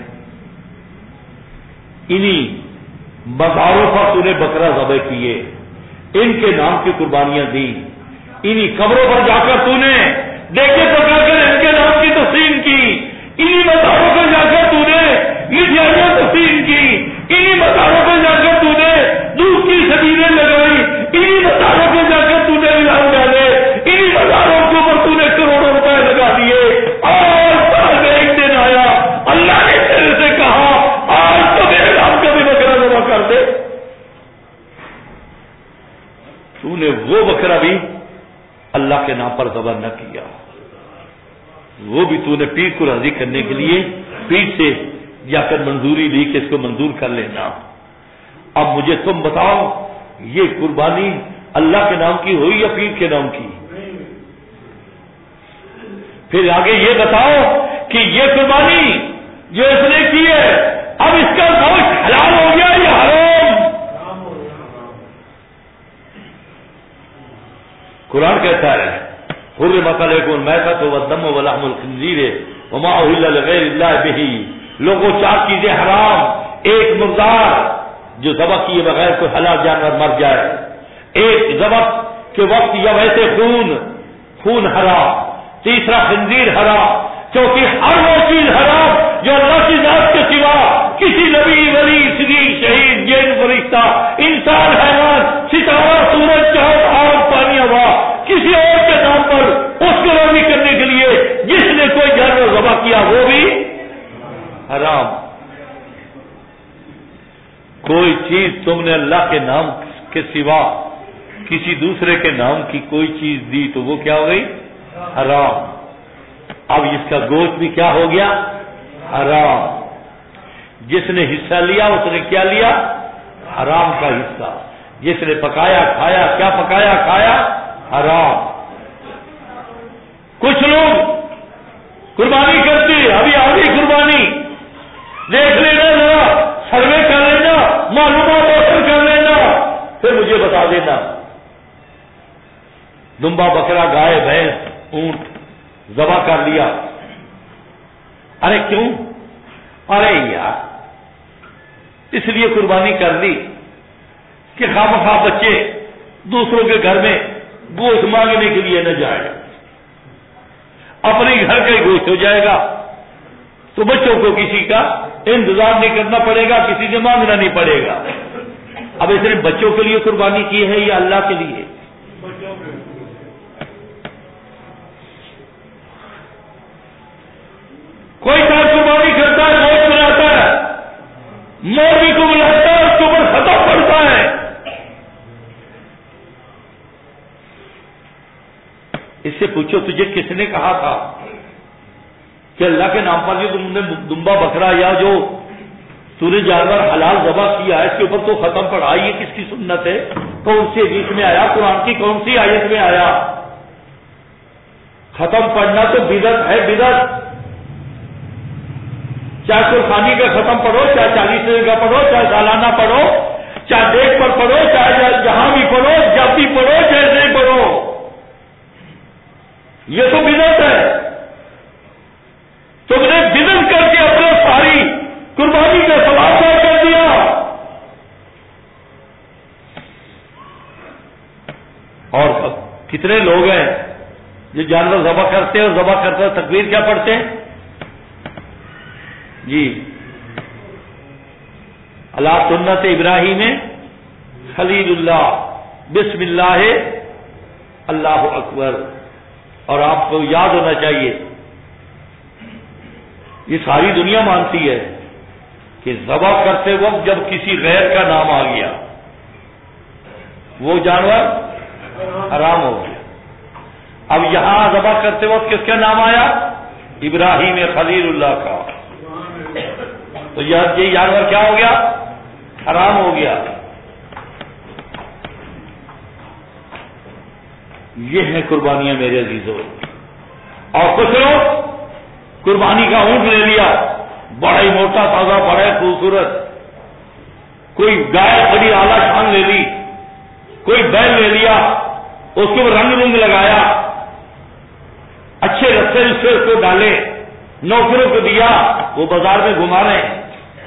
انہی مزاروں پر تو نے بکرا ذبح کیے، ان کے نام کی قربانیاں دی، انہی قبروں پر جا کر تو نے دیکھے پکا کر ان کے نام کی تقسیم کی، انہی مزاروں پر جا کر تو نے مٹھائیاں تقسیم کی، انہی مزاروں پر جا کر تو نے دودھ کی سبیلیں لگائی، انہی مزاروں پر جا کر تو نے اعلان ڈالے، انہی مزاروں کے اوپر تو نے کروڑوں روپے لگا دیے۔ اور سال میں ایک دن آیا، اللہ نے تیرے سے کہا آج تو میرے نام کا بھی بکرا ذبح کر دے۔ تو نے وہ بکرا بھی اللہ کے نام پر ذبح نہ کیا، وہ بھی تو نے پیر کو راضی کرنے کے لیے پیر سے جا کر منظوری لی کہ اس کو منظور کر لینا۔ اب مجھے تم بتاؤ یہ قربانی اللہ کے نام کی ہوئی یا پیر کے نام کی؟ پھر آگے یہ بتاؤ کہ یہ قربانی جو اس نے کی ہے اب اس کا گوشت حلال ہو گیا یا حرام؟ قرآن کہتا ہے حرمت علیکم المیتۃ والدم ولحم الخنزیر وما اہل لغیر اللہ بہ، لوگوں چار چیزیں حرام، ایک مردار جو ذبح کیے بغیر کوئی حلال جانور مر جائے، ایک ذبح کے وقت یا ویسے خون خون حرام، تیسرا خنزیر حرام، کیونکہ ہر وہ چیز حرام جو اللہ کی ذات کے سوا کسی نبی ولی صدیق شہید جن فرشتہ انسان حیوان ستارہ سورج چاند آگ پانی ہوا کسی اور کے نام پر اس کو راضی کرنے کے لیے جس نے کوئی جانور ذبح کیا وہ بھی حرام۔ کوئی چیز تم نے اللہ کے نام کے سوا کسی دوسرے کے نام کی کوئی چیز دی تو وہ کیا ہو گئی؟ حرام۔ اب اس کا گوشت بھی کیا ہو گیا؟ حرام۔ جس نے حصہ لیا اس نے کیا لیا؟ حرام کا حصہ۔ جس نے پکایا کھایا، کیا پکایا کھایا؟ حرام۔ کچھ لوگ قربانی کرتے، ابھی آگے قربانی دیکھ لینا، ذرا سروے کر لینا، معلومات حاصل کر لینا، پھر مجھے بتا دینا۔ دمبا بکرا گائے بھینس اونٹ ذبح کر لیا، ارے کیوں؟ ارے یار اس لیے قربانی کر لی کہ خواہ مخواہ بچے دوسروں کے گھر میں گوشت مانگنے کے لیے نہ جائے، اپنے گھر کا ہی گوشت ہو جائے گا تو بچوں کو کسی کا انتظار نہیں کرنا پڑے گا، کسی سے مانگنا نہیں پڑے گا۔ اب اس نے بچوں کے لیے قربانی کی ہے یا اللہ کے لیے؟ کوئی ساتھ قربانی کرتا ہے، گوشت بناتا ہے، مولوی کو بلاتا ہے، اس کے اوپر خطا پڑتا ہے، سے پوچھو تجھے کس نے کہا تھا کہ اللہ کے نام پر جو تم نے دمبا بکرا یا جو تو نے جانور حلال ذبح کیا ہے اس کے اوپر تو ختم پڑھا، یہ کس کی سنت ہے؟ کون سی حدیث میں آیا؟ قرآن کی کون سی آیت میں آیا؟ ختم پڑھنا تو بدعت ہے، بدعت۔ چاہے قربانی کا ختم پڑھو، چاہے چالیس کا پڑھو، چاہے سالانہ پڑھو، چاہے ڈیٹ پر پڑھو، چاہے جہاں بھی پڑھو، جب بھی پڑھو، جیسے ہی پڑھو، یہ تو بدعت ہے۔ تم نے بدعت کر کے اپنے ساری قربانی کا ثواب کر دیا۔ اور کتنے لوگ ہیں جو جانور ذبح کرتے ہیں اور ذبح کرتے تکبیر کیا پڑھتے ہیں؟ جی اللہ سنت ابراہیم خلیل اللہ بسم اللہ اللہ اکبر۔ اور آپ کو یاد ہونا چاہیے یہ ساری دنیا مانتی ہے کہ ذبح کرتے وقت جب کسی غیر کا نام آ گیا وہ جانور حرام ہو گیا۔ اب یہاں ذبح کرتے وقت کس کا نام آیا؟ ابراہیم خلیل اللہ کا، تو یہ جانور کیا ہو گیا؟ حرام ہو گیا۔ یہ ہیں قربانیاں میرے عزیزوں۔ اور کچھ لوگ قربانی کا اونٹ لے لیا، بڑا ہی موٹا تازہ، بڑا ہی خوبصورت، کوئی گائے بڑی اعلیٰ شان لے لی، کوئی بیل لے لیا، اس کو رنگ رنگ لگایا، اچھے رستے رستے اس کو ڈالے، نوکروں کو دیا، وہ بازار میں گھما رہے ہیں۔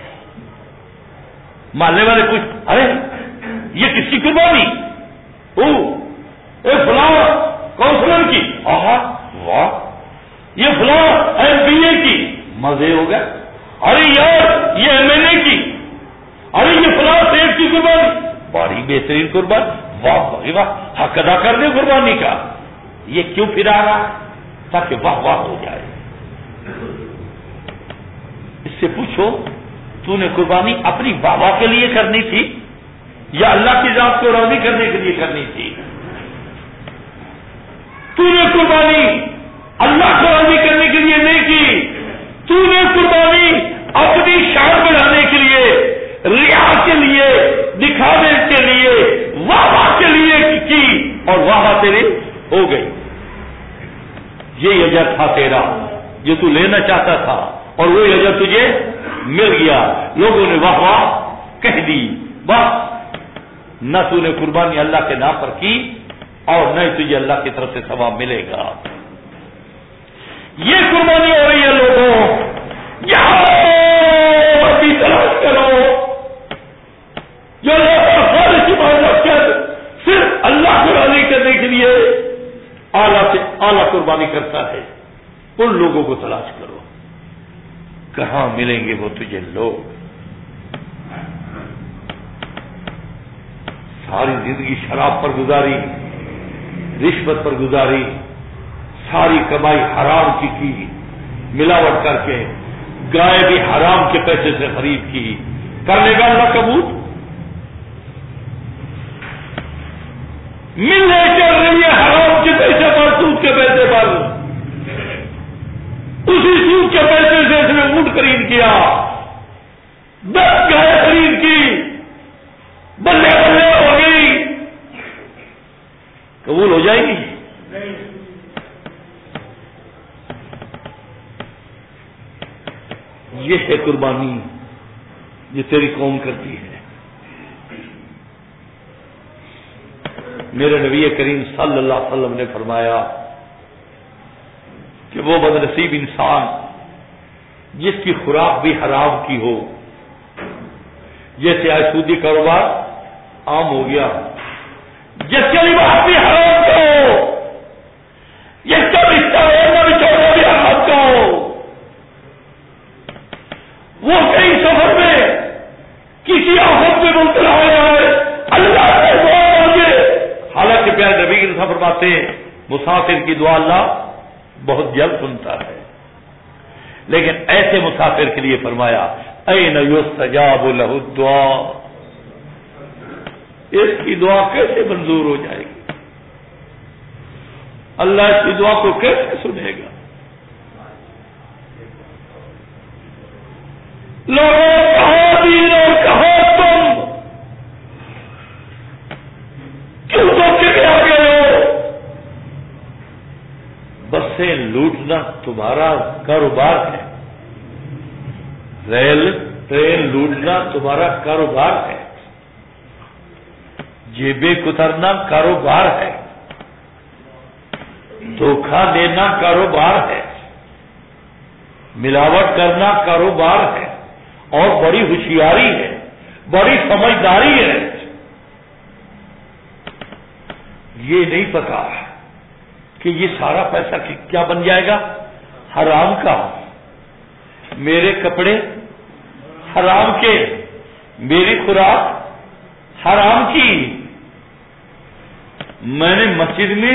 محلے والے کچھ ارے یہ کس کی قربانی؟ اے فلاں کونسلر کی، آہا واہ، یہ فلاں ایم پی اے کی، مزے ہو گئے۔ ارے یار یہ ایم ایل اے کی، ارے یہ فلاں سیٹ کی قربانی، بڑی بہترین قربانی، واہ بھائی واہ، حق ادا کر دے قربانی کا۔ یہ کیوں پھرا رہا؟ تاکہ واہ واہ ہو جائے۔ اس سے پوچھو تو نے قربانی اپنی بابا کے لیے کرنی تھی یا اللہ کی ذات کو راضی کرنے کے لیے کرنی تھی؟ تو نے قربانی اللہ کو راضی کرنے کے لیے نہیں کی، تو نے قربانی اپنی شان بڑھانے کے لیے، ریا کے لیے، دکھاوے کے لیے، واہ واہ کے لیے کی، اور واہ واہ تیری ہو گئی۔ یہ اجر تھا تیرا جو تو لینا چاہتا تھا، اور وہ اجر تجھے مل گیا۔ لوگوں نے واہ واہ کہہ دی، بس نہ تو نے قربانی اللہ کے نام پر کی اور نہ تجھے اللہ کی طرف سے ثواب ملے گا۔ یہ قربانی ہو رہی ہے لوگوں، یہاں بھی تلاش کرو جو اللہ کی عبادت کر صرف اللہ کو راضی کرنے کے لیے اعلیٰ سے اعلیٰ قربانی کرتا ہے، ان لوگوں کو تلاش کرو۔ کہاں ملیں گے وہ تجھے لوگ؟ ساری زندگی شراب پر گزاری، رشوت پر گزاری، ساری کمائی حرام کی کی، ملاوٹ کر کے، گائے بھی حرام کے پیسے سے خرید کی، کر لے گا اللہ قبول؟ ملنے چل رہی ہے حرام کے پیسے پر، سود کے پیسے پر، اسی سود کے پیسے سے اس نے اونٹ خرید کیا، دس گائے خرید کی، بلے بلے ہو گئی، قبول ہو جائے گی؟ یہ ہے قربانی جو تیری قوم کرتی ہے۔ میرے نبی کریم صلی اللہ علیہ وسلم نے فرمایا کہ وہ بدنصیب انسان جس کی خوراک بھی حرام کی ہو، جیسے آج سودی کاروبار عام ہو گیا، جس کا لباس بھی حرام کا ہو، جس کا رشتہ ہونا بچھوڑنا بھی حرام کا ہو، وہ کئی سفر میں کسی آفت میں مبتلا ہو جائے، اللہ سے دعا مانگے، حالانکہ پیارے نبی کے سفر فرماتے ہیں مسافر کی دعا اللہ بہت جلد سنتا ہے، لیکن ایسے مسافر کے لیے فرمایا این یستجاب لہ الدعاء، اس کی دعا کیسے منظور ہو جائے گی؟ اللہ اس کی دعا کو کیسے سنے گا؟ لوگوں کہو دین اور کہو تم کیوں دھوکے میں آ گئے ہو؟ بسیں لوٹنا تمہارا کاروبار ہے، ریل ٹرین لوٹنا تمہارا کاروبار ہے، جیبیں کترنا کاروبار ہے، دھوکہ دینا کاروبار ہے، ملاوٹ کرنا کاروبار ہے، اور بڑی ہوشیاری ہے، بڑی سمجھداری ہے۔ یہ نہیں پتا کہ یہ سارا پیسہ کیا بن جائے گا؟ حرام کا۔ میرے کپڑے حرام کے، میری خوراک حرام کی، میں نے مسجد میں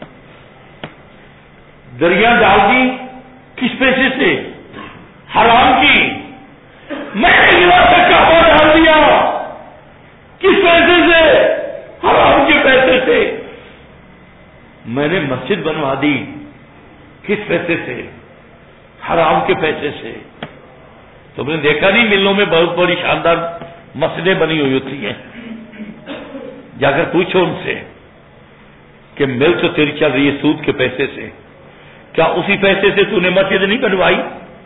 دریا ڈال دی کس پیسے سے؟ حرام کی۔ میں نے گلاس سے کعبہ ڈال دیا کس پیسے سے؟ حرام کے پیسے سے۔ میں نے مسجد بنوا دی کس پیسے سے؟ حرام کے پیسے سے۔ تم نے دیکھا نہیں ملوں میں بہت بڑی شاندار مسجدیں بنی ہوئی ہوتی ہیں، جا کر پوچھو ان سے کہ مل تو تیری چل رہی ہے سود کے پیسے سے، کیا اسی پیسے سے تو نے مسجد نہیں بنوائی؟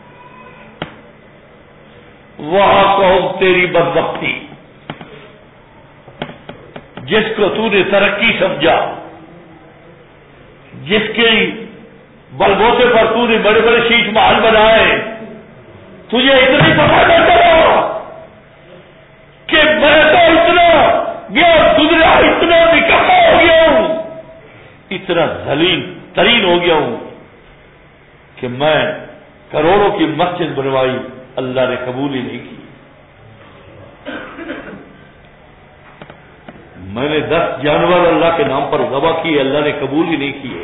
وہاں کہو تیری بدبختی، جس کو تو نے ترقی سمجھا، جس کے بلبوتے پر تو نے بڑے بڑے شیش محل بنائے، تجھے اتنا ہی پتا نہ چلا کہ میں تو اتنا گیا گزرا، اتنا نکاح ہو گیا ہوں، اتنا ذلیل ترین ہو گیا ہوں کہ میں کروڑوں کی مسجد بنوائی، اللہ نے قبول ہی نہیں کی۔ میں نے دس جانور اللہ کے نام پر ذبح کیے، اللہ نے قبول ہی نہیں کیے۔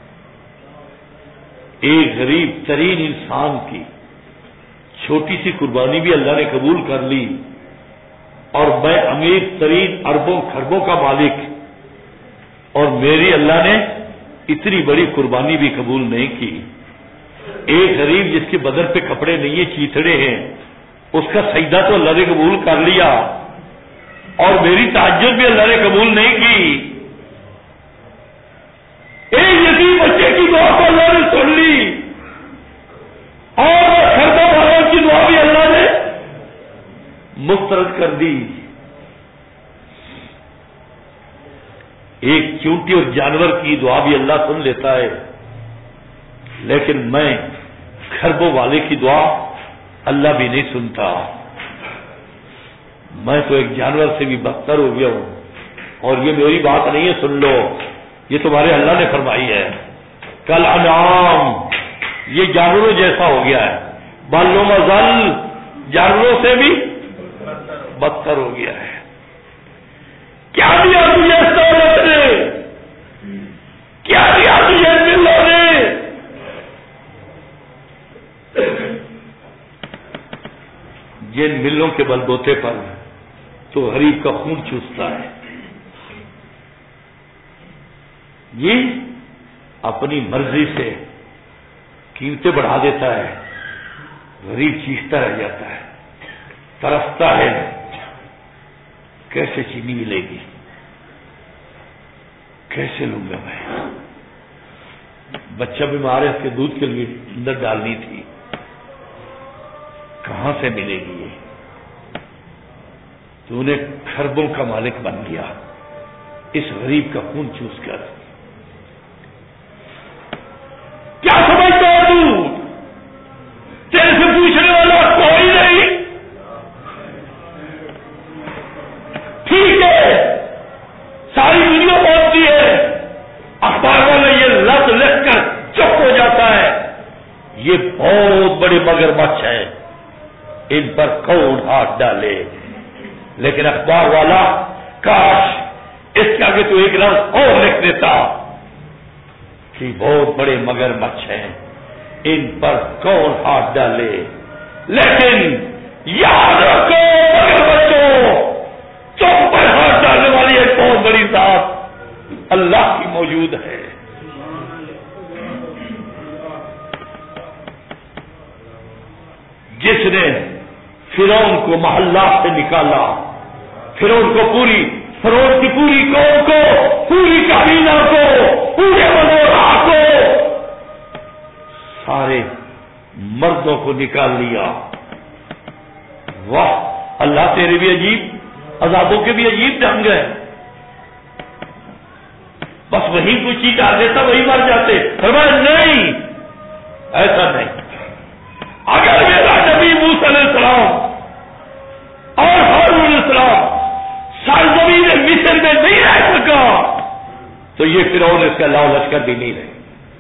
ایک غریب ترین انسان کی چھوٹی سی قربانی بھی اللہ نے قبول کر لی، اور میں امیر ترین اربوں خربوں کا مالک، اور میری اللہ نے اتنی بڑی قربانی بھی قبول نہیں کی۔ ایک غریب جس کے بدن پہ کپڑے نہیں ہیں، چیتڑے ہیں، اس کا سجدہ تو اللہ نے قبول کر لیا، اور میری تہجد بھی اللہ نے قبول نہیں کی۔ ایک یتیم بچے کی دعا کو اللہ نے سن لی، اور خربہ والوں کی دعا بھی اللہ نے مسترد کر دی۔ ایک چونٹی اور جانور کی دعا بھی اللہ سن لیتا ہے، لیکن میں خربوں والے کی دعا اللہ بھی نہیں سنتا۔ میں تو ایک جانور سے بھی بدتر ہو گیا ہوں، اور یہ میری بات نہیں ہے، سن لو، یہ تمہارے اللہ نے فرمائی ہے۔ کل انعام، یہ جانوروں جیسا ہو گیا ہے، بل و مزل، جانوروں سے بھی بدتر ہو گیا ہے۔ کیا دیا تجھے اس دولت نے؟ کیا دیا تجھے ملوں نے؟ جن ملوں کے بلبوتے پر تو غریب کا خون چوستا ہے، یہ اپنی مرضی سے قیمتیں بڑھا دیتا ہے، غریب چیختا رہ جاتا ہے، ترستا ہے، کیسے چینی ملے گی، کیسے لوں گا میں؟ بچہ بیمار ہے، اس کے دودھ کے لیے اندر ڈالنی تھی، کہاں سے ملے گی یہ؟ تو نے خربوں کا مالک بن گیا اس غریب کا خون چوس کر۔ کیا سمجھتا ہے تو؟ تیرے سے پوچھنے والا کوئی نہیں۔ ٹھیک ہے، ساری دنیا پہنچتی ہے، اخبار والے یہ لفظ لکھ کر چپ ہو جاتا ہے، یہ بہت بڑے مگرمچھ ہیں، ان پر کون ہاتھ ڈالے؟ لیکن اخبار والا کاش اس کے آگے تو ایک لفظ اور لکھ دیتا کہ بہت بڑے مگرمچھ ہیں، ان پر کون ہاتھ ڈالے۔ لیکن یاد رکھو مگرمچھوں، چوک پر ہاتھ ڈالنے والی ایک بہت بڑی ذات اللہ کی موجود ہے۔ جس نے فرعون کو محلات سے نکالا، فرعون کو پوری فرعون کی پوری قوم کو، پوری کابینہ کو، پورے وزراء کو، سارے مردوں کو نکال لیا. واہ، اللہ تیرے بھی عجیب، عذابوں کے بھی عجیب ڈھنگ ہے. بس وہی کوئی چیز ڈال دیتا وہی مر جاتے. فرمایا نہیں، ایسا نہیں. اگر میرا نبی موسیٰ علیہ السلام اور ہارون علیہ السلام سرزمین مصر میں نہیں رہ سکا تو یہ فرعون اس کا لاؤ لشکر بھی نہیں رہے.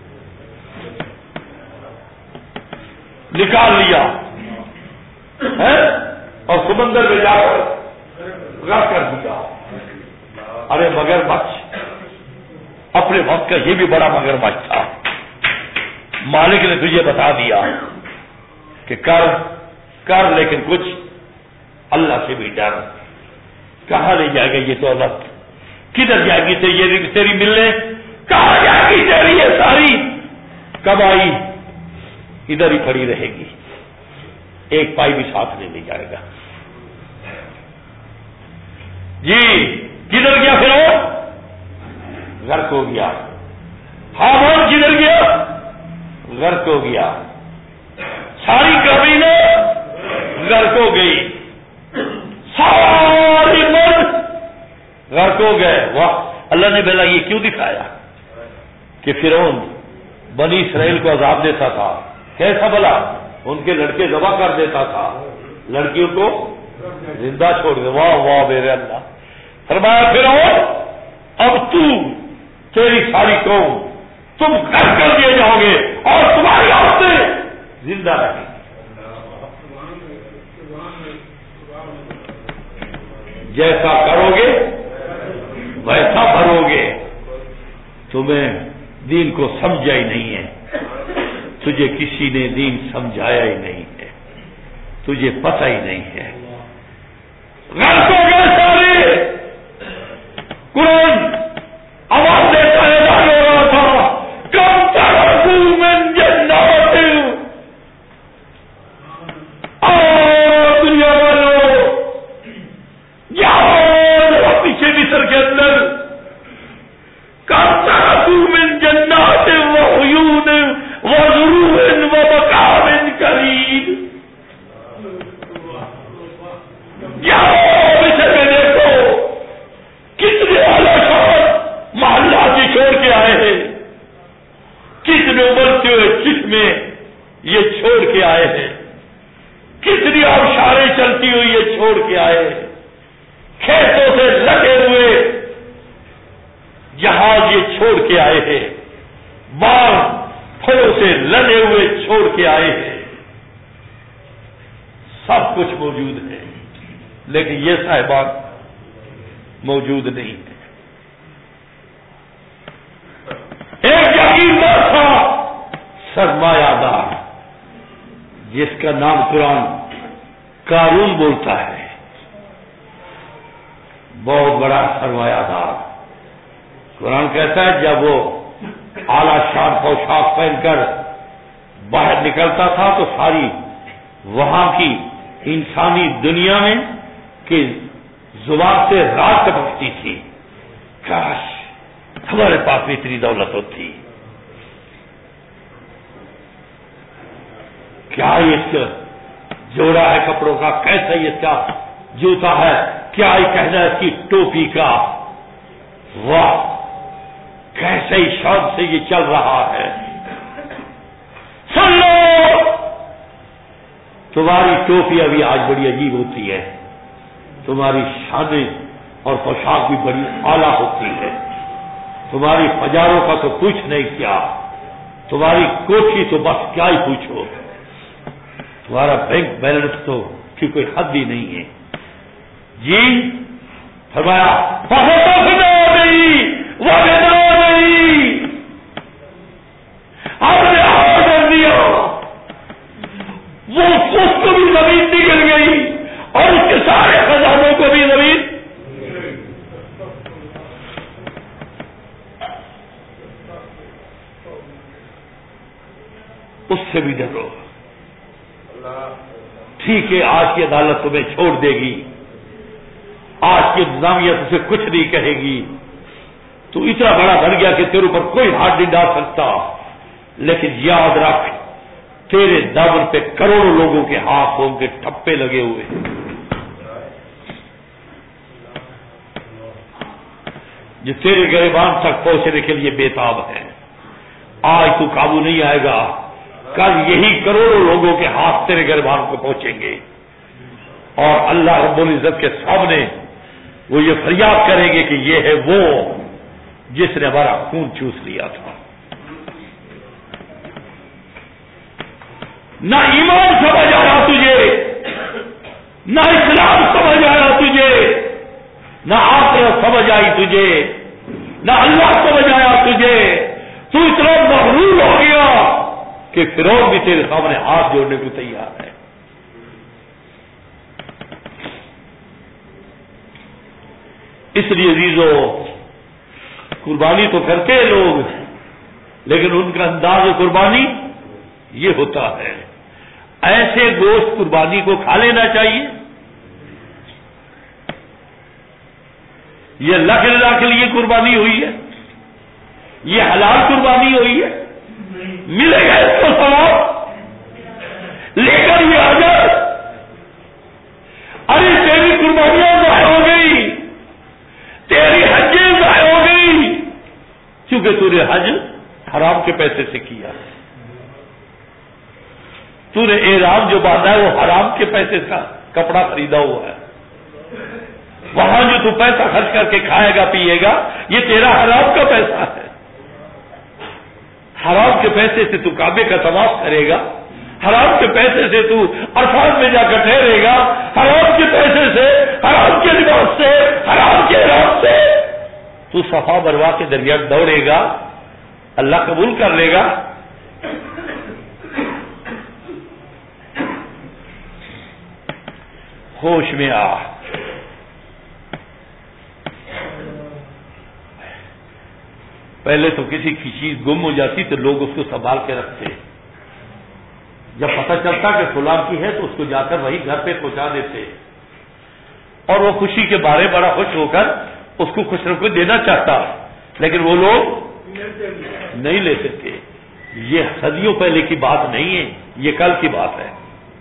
نکال لیا ہے اور سمندر میں جا کر غرق کر دیا. ارے مگر مچھ اپنے وقت کا یہ بھی بڑا مگر مچھ تھا. مالک نے تجھے بتا دیا کہ کر کر لیکن کچھ اللہ سے بھی ڈر. کہاں لے جائے گا یہ تو اللہ؟ کدھر جائے گی تیری تیری ملنے؟ کہاں جائے گی تیری یہ ساری کمائی؟ ادھر ہی کھڑی رہے گی. ایک پائی بھی ساتھ نہیں لے جائے گا. جی کدھر گیا پھر وہ؟ غرق ہو گیا. ہامان کدھر گیا؟ غرق ہو گیا. ساری کابینہ غرق ہو گئی. ساری مرد غرق ہو گئے. واہ، اللہ نے بھلا یہ کیوں دکھایا کہ فرعون بنی اسرائیل کو عذاب دیتا تھا. کیسا بلا؟ ان کے لڑکے ذبح کر دیتا تھا، لڑکیوں کو زندہ چھوڑ دے. واہ واہ میرے اللہ. فرمایا فرعون اب تو تیری ساری قوم تم غرق کر دیے جاؤ گے اور تمہاری عورتیں زندہ رہیں گی. جیسا کرو گے ویسا بھرو گے. تمہیں دین کو سمجھا ہی نہیں ہے، تجھے کسی نے دین سمجھایا ہی نہیں ہے، تجھے پتہ ہی نہیں ہے. غرق ہو گئے سارے. قرآن آواز دیتا ہے ہو رہا تھا کم ترکوا من جنات. اور دنیا والوں جاؤ پیچھے مصر کے اندر کم ترکوا من جنات وعیون وزروع ومقام کریم. جاؤ مصر میں دیکھو کتنے اعلی شان محلات یہ چھوڑ کے آئے ہیں، کتنے ابلتے ہوئے چشمے یہ چھوڑ کے آئے ہیں، کتنی آبشاریں چلتی ہوئی یہ چھوڑ کے آئے ہیں، کھیتوں سے لگے ہوئے جہاز یہ چھوڑ کے آئے ہیں، باغ پھلوں سے لدے ہوئے چھوڑ کے آئے ہیں. سب کچھ موجود ہے لیکن یہ صاحبان موجود نہیں ہے. ایک یقیندار تھا سرمایہ دار جس کا نام قرآن قارون بولتا ہے. بہت بڑا سرمایہ دار. قرآن کہتا ہے جب وہ اعلی شان پوشاک پہن کر باہر نکلتا تھا تو ساری وہاں کی انسانی دنیا میں کہ زبان سے رات ٹپکتی تھی. کاش ہمارے پاس بھی اتنی دولت ہوتی. کیا یہ جوڑا ہے کپڑوں کا، کیسا یہ کیا جوتا ہے، کیا یہ کہنا ہے اس کی ٹوپی کا. واہ کیسے ہی شوق سے یہ چل رہا ہے. سن لو تمہاری ٹوپی ابھی آج بڑی عجیب ہوتی ہے، تمہاری شادی اور پوشاک بھی بڑی اعلیٰ ہوتی ہے، تمہاری فجاروں کا تو کچھ نہیں کیا، تمہاری کوٹھی تو بس کیا ہی پوچھو، تمہارا بینک بیلنس تو کی کوئی حد ہی نہیں ہے. جی فرمایا نہیں وہ نہیں آپ نے آرڈر دیا، وہ اس کو بھی زمین نکل گئی اور اس کے سارے خزانوں کو بھی زمین. اس سے بھی ڈرو. ٹھیک ہے آج کی عدالت تمہیں چھوڑ دے گی، آج کی انتظامیہ تجھے کچھ نہیں کہے گی، تو اتنا بڑا بن گیا کہ تیرے اوپر کوئی ہاتھ نہیں ڈال سکتا، لیکن یاد رکھ تیرے دامن پہ کروڑوں لوگوں کے ہاتھ ہوں کے ٹھپے لگے ہوئے، جو تیرے گریبان تک پہنچنے کے لیے بےتاب ہے۔ آج تو قابو نہیں آئے گا، کل یہی کروڑوں لوگوں کے ہاتھ تیرے گریبان کو پہنچیں گے، اور اللہ رب العزت کے سامنے وہ یہ فریاد کریں گے کہ یہ ہے وہ جس نے ہمارا خون چوس لیا تھا۔ نہ ایمان سمجھ آیا تجھے، نہ اسلام سمجھ آیا تجھے، نہ آخرت سمجھ آئی تجھے، نہ اللہ سمجھ آیا تجھے، تو اتنا مغرور ہو گیا کہ فرعون بھی تیرے سامنے ہاتھ جوڑنے کو تیار ہے۔ اس لیے عزیزو، قربانی تو کرتے ہیں لوگ، لیکن ان کا انداز قربانی یہ ہوتا ہے، ایسے گوشت قربانی کو کھا لینا چاہیے، یہ اللہ اللہ کے لیے قربانی ہوئی ہے، یہ حلال قربانی ہوئی ہے، ملے گا اس کو ثواب، لے کر یہ آ جائے، ارے تیری قربانیاں ضائع ہو گئی، تیری حجیں ضائع ہو گئی، کیونکہ تو نے حج حرام کے پیسے سے کیا، تو نے احرام جو باندھا ہے وہ حرام کے پیسے کا کپڑا خریدا ہوا ہے، وہاں جو تو پیسہ خرچ کر کے کھائے گا پیے گا یہ تیرا حرام کا پیسہ ہے، حرام کے پیسے سے تو کعبے کا طواف کرے گا، حرام کے پیسے سے تو عرفات میں جا کر ٹھہرے گا، حرام کے پیسے سے، حرام کے لباس سے، حرام کے حرام سے تو صفا مروا کے درمیان دوڑے گا، اللہ قبول کر لے گا؟ ہوش میں آ، پہلے تو کسی کی چیز گم ہو جاتی تو لوگ اس کو سنبھال کے رکھتے، جب پتہ چلتا کہ فلاں کی ہے تو اس کو جا کر وہی گھر پہ پہنچا دیتے، اور وہ خوشی کے بارے بڑا خوش ہو کر اس کو خوش رکھ دینا چاہتا، لیکن وہ لوگ نہیں لیتے تھے۔ یہ صدیوں پہلے کی بات نہیں ہے، یہ کل کی بات ہے۔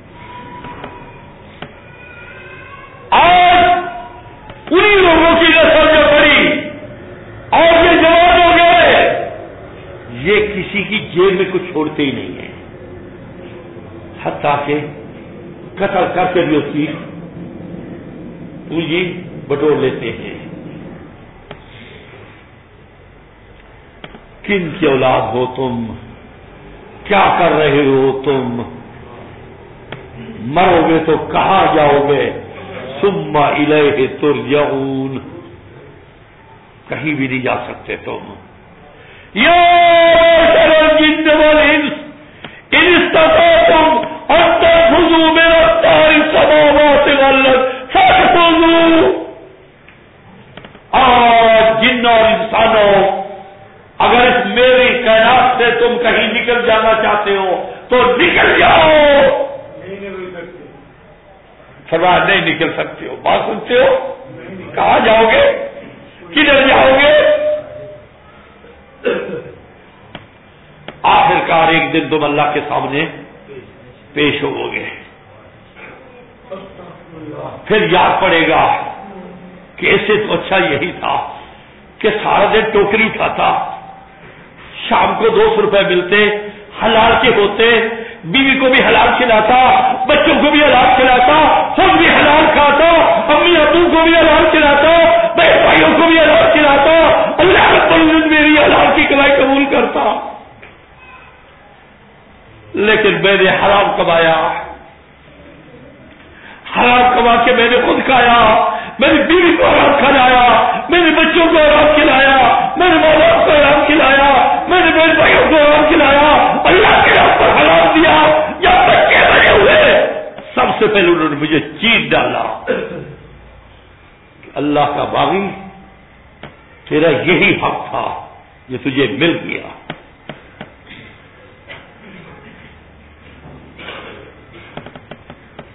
آج انہی لوگوں کی نسل جو پڑی اور یہ جوان ہو گئے، یہ کسی کی جیب میں کچھ چھوڑتے ہی نہیں ہیں، حتیٰ کہ قتل کر کے بھی اس کی پونجی بٹور لیتے ہیں۔ کن کی اولاد ہو تم؟ کیا کر رہے ہو تم؟ مرو گے تو کہاں جاؤ گے؟ ثم الیہ ترجعون، کہیں بھی نہیں جا سکتے تم۔ یا معشر الجن والانس ان استطعتم ان تنفذوا من اقطار السماوات والارض فانفذوا۔ آج جن اور انسانوں، اگر اس میری کائنات سے تم کہیں نکل جانا چاہتے ہو تو نکل جاؤ۔ فرمایا نہیں نکل سکتے ہو، بات سنتے ہو؟ کہاں جاؤ گے؟ کدھر جاؤ گے؟ آخر کار ایک دن تم اللہ کے سامنے پیش ہو گے، پھر یاد پڑے گا کہ ایسے تو اچھا یہی تھا کہ سارا دن ٹوکری اٹھاتا، شام کو دو سو روپے ملتے، حلال کے ہوتے، بیوی کو بھی حلال کھلاتا، بچوں کو بھی حلال کھلاتا، خود بھی حلال کھاتا، امی ابو کو بھی حلال کھلاتا، بہن بھائیوں کو بھی حلال کھلاتا، اللہ رب العزت میری حلال کی کمائی قبول کرتا۔ لیکن میں نے حرام کمایا، حرام کما کے میں نے خود کھایا، میں نے بیوی کو حرام کھلایا، میں نے بچوں کو حرام کھلایا، میں نے ماں باپ کو حرام کھلایا، میں نے بہن بھائیوں کو حرام کھلایا، اللہ کے راہ پر حرام دیا۔ جب بچے بڑے ہوئے سب سے پہلے انہوں نے مجھے چیٹ ڈالا کہ اللہ کا باغی تیرا یہی حق تھا، یہ تجھے مل گیا۔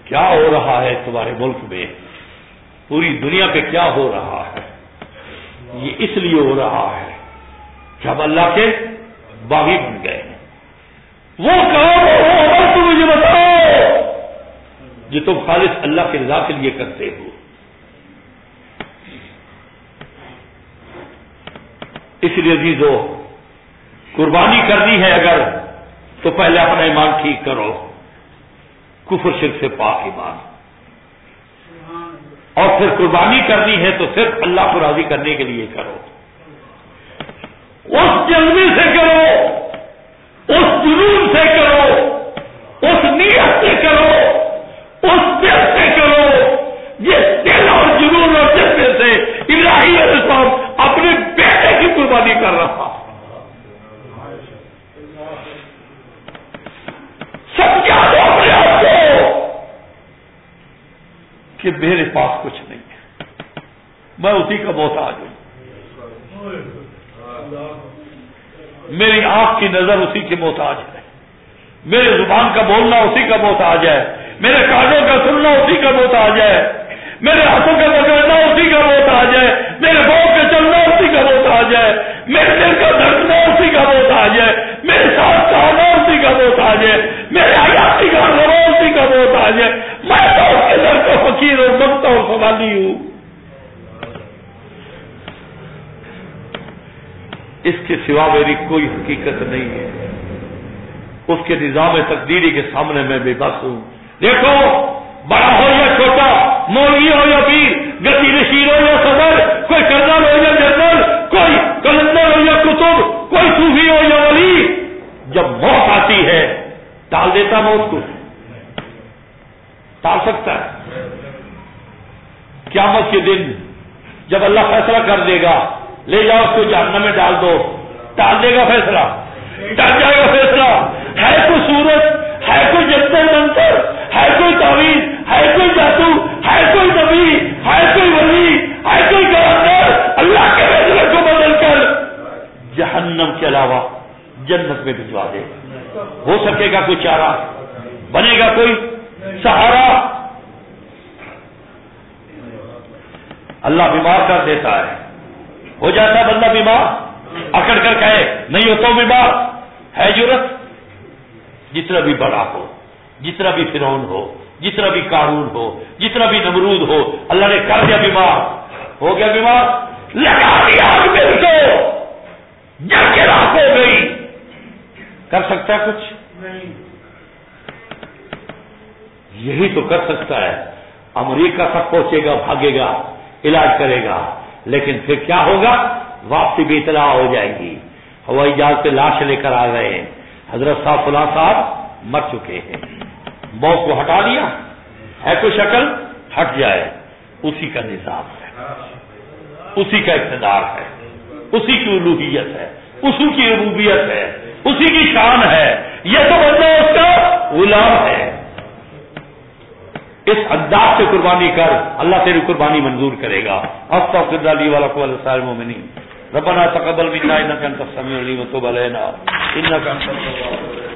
کیا ہو رہا ہے تمہارے ملک میں، پوری دنیا پہ کیا ہو رہا ہے؟ یہ اس لیے ہو رہا ہے کہ ہم اللہ کے باغی بن گئے ہیں۔ وہ کام ہو تم مجھے بتاؤ جو تم خالص اللہ کی رضا کے لیے کرتے ہو۔ اس لیے عزیزو، قربانی کرنی ہے اگر تو پہلے اپنا ایمان ٹھیک کرو، کفر شرک سے پاک ایمان، اور پھر قربانی کرنی ہے تو صرف اللہ کو راضی کرنے کے لیے کرو، اس جذبے سے کرو، اس جنون سے کرو، اس نیت سے کرو، اس دل سے کرو جس دل اور جنون اور جذبے سے ابراہیم علیہ السلام اپنے بیٹے کی قربانی کر رہا۔ سمجھا دو اپنے آپ کو کہ میرے پاس کچھ نہیں ہے، میں اسی کا محتاج ہوں، میری آنکھ کی نظر اسی کے محتاج ہے، میرے زبان کا بولنا اسی کا محتاج ہے، میرے کانوں کا سننا اسی کا محتاج ہے، میرے ہاتھوں کا پکڑنا اسی کا محتاج ہے، میرے پاؤں کا چلنا اسی کا محتاج ہے، میرے دل کا دھڑکنا اسی کا محتاج ہے، میرے ساتھ کہنا اسی کا محتاج ہے، میرے حیاتی کا روا اسی کا محتاج ہے، میں تو اس کے در کا فقیر اور منگتا اور سوالی ہوں۔ اس کے سوا میری کوئی حقیقت نہیں ہے، اس کے نظام تقدیری کے سامنے میں بے بس ہوں۔ دیکھو، بڑا ہو یا چھوٹا، مولوی ہو یا پیر، گتی نشین ہو یا صدر، کوئی کرنل ہو یا جنرل، کوئی کلندر ہو یا کتب، کوئی صوفی ہو یا ولی، جب موت آتی ہے ٹال دیتا موت کو؟ ٹال سکتا ہے؟ قیامت کے دن جب اللہ فیصلہ کر دے گا، لے جاؤ اس کو جہنم میں ڈال دو، ٹال دے گا فیصلہ؟ ٹل جائے گا فیصلہ؟ ہے کوئی صورت، ہے کوئی جنتر منتر، ہے کوئی تعویذ، ہے کوئی جادو، ہے کوئی نبی، ہے کوئی ولی، ہے کوئی گورنر اللہ کے فیصلے کو بدل کر جہنم کے علاوہ جنت میں بھجوا دے؟ ہو سکے گا کوئی چارہ؟ بنے گا کوئی سہارا؟ اللہ بیمار کر دیتا ہے، ہو جاتا ہے بندہ بیمار، اکڑ کر کہے نہیں ہوتا ہوں بیمار، ہے جرت؟ جتنا بھی بڑا ہو، جتنا بھی فرعون ہو، جتنا بھی قارون ہو، جتنا بھی نمرود ہو، اللہ نے کر دیا بیمار، ہو گیا بیمار، لگا دیا دل کو، جل کے راک ہو گئی، کر سکتا ہے کچھ؟ یہی تو کر سکتا ہے، امریکہ تک پہنچے گا، بھاگے گا، علاج کرے گا، لیکن پھر کیا ہوگا؟ واپسی بھی اطلاع ہو جائے گی، ہوائی جہاز سے لاش لے کر آ گئے ہیں، حضرت صاحب فلاں صاحب مر چکے ہیں، موت کو ہٹا لیا، ہے کوئی شکل؟ ہٹ جائے، اسی کا نظام ہے، اسی کا اقتدار ہے، اسی کی الوہیت ہے، اسی کی ربوبیت ہے، اسی کی شان ہے، یہ تو بندہ اس کا غلام ہے۔ اس انداز سے قربانی کر، اللہ تیری قربانی منظور کرے گا۔ استغفر اللہ لی ولکم ولسائر المؤمنین۔ ربنا تقبل منا انک انت السمیع العلیم وتب علینا انک انت التواب الرحیم۔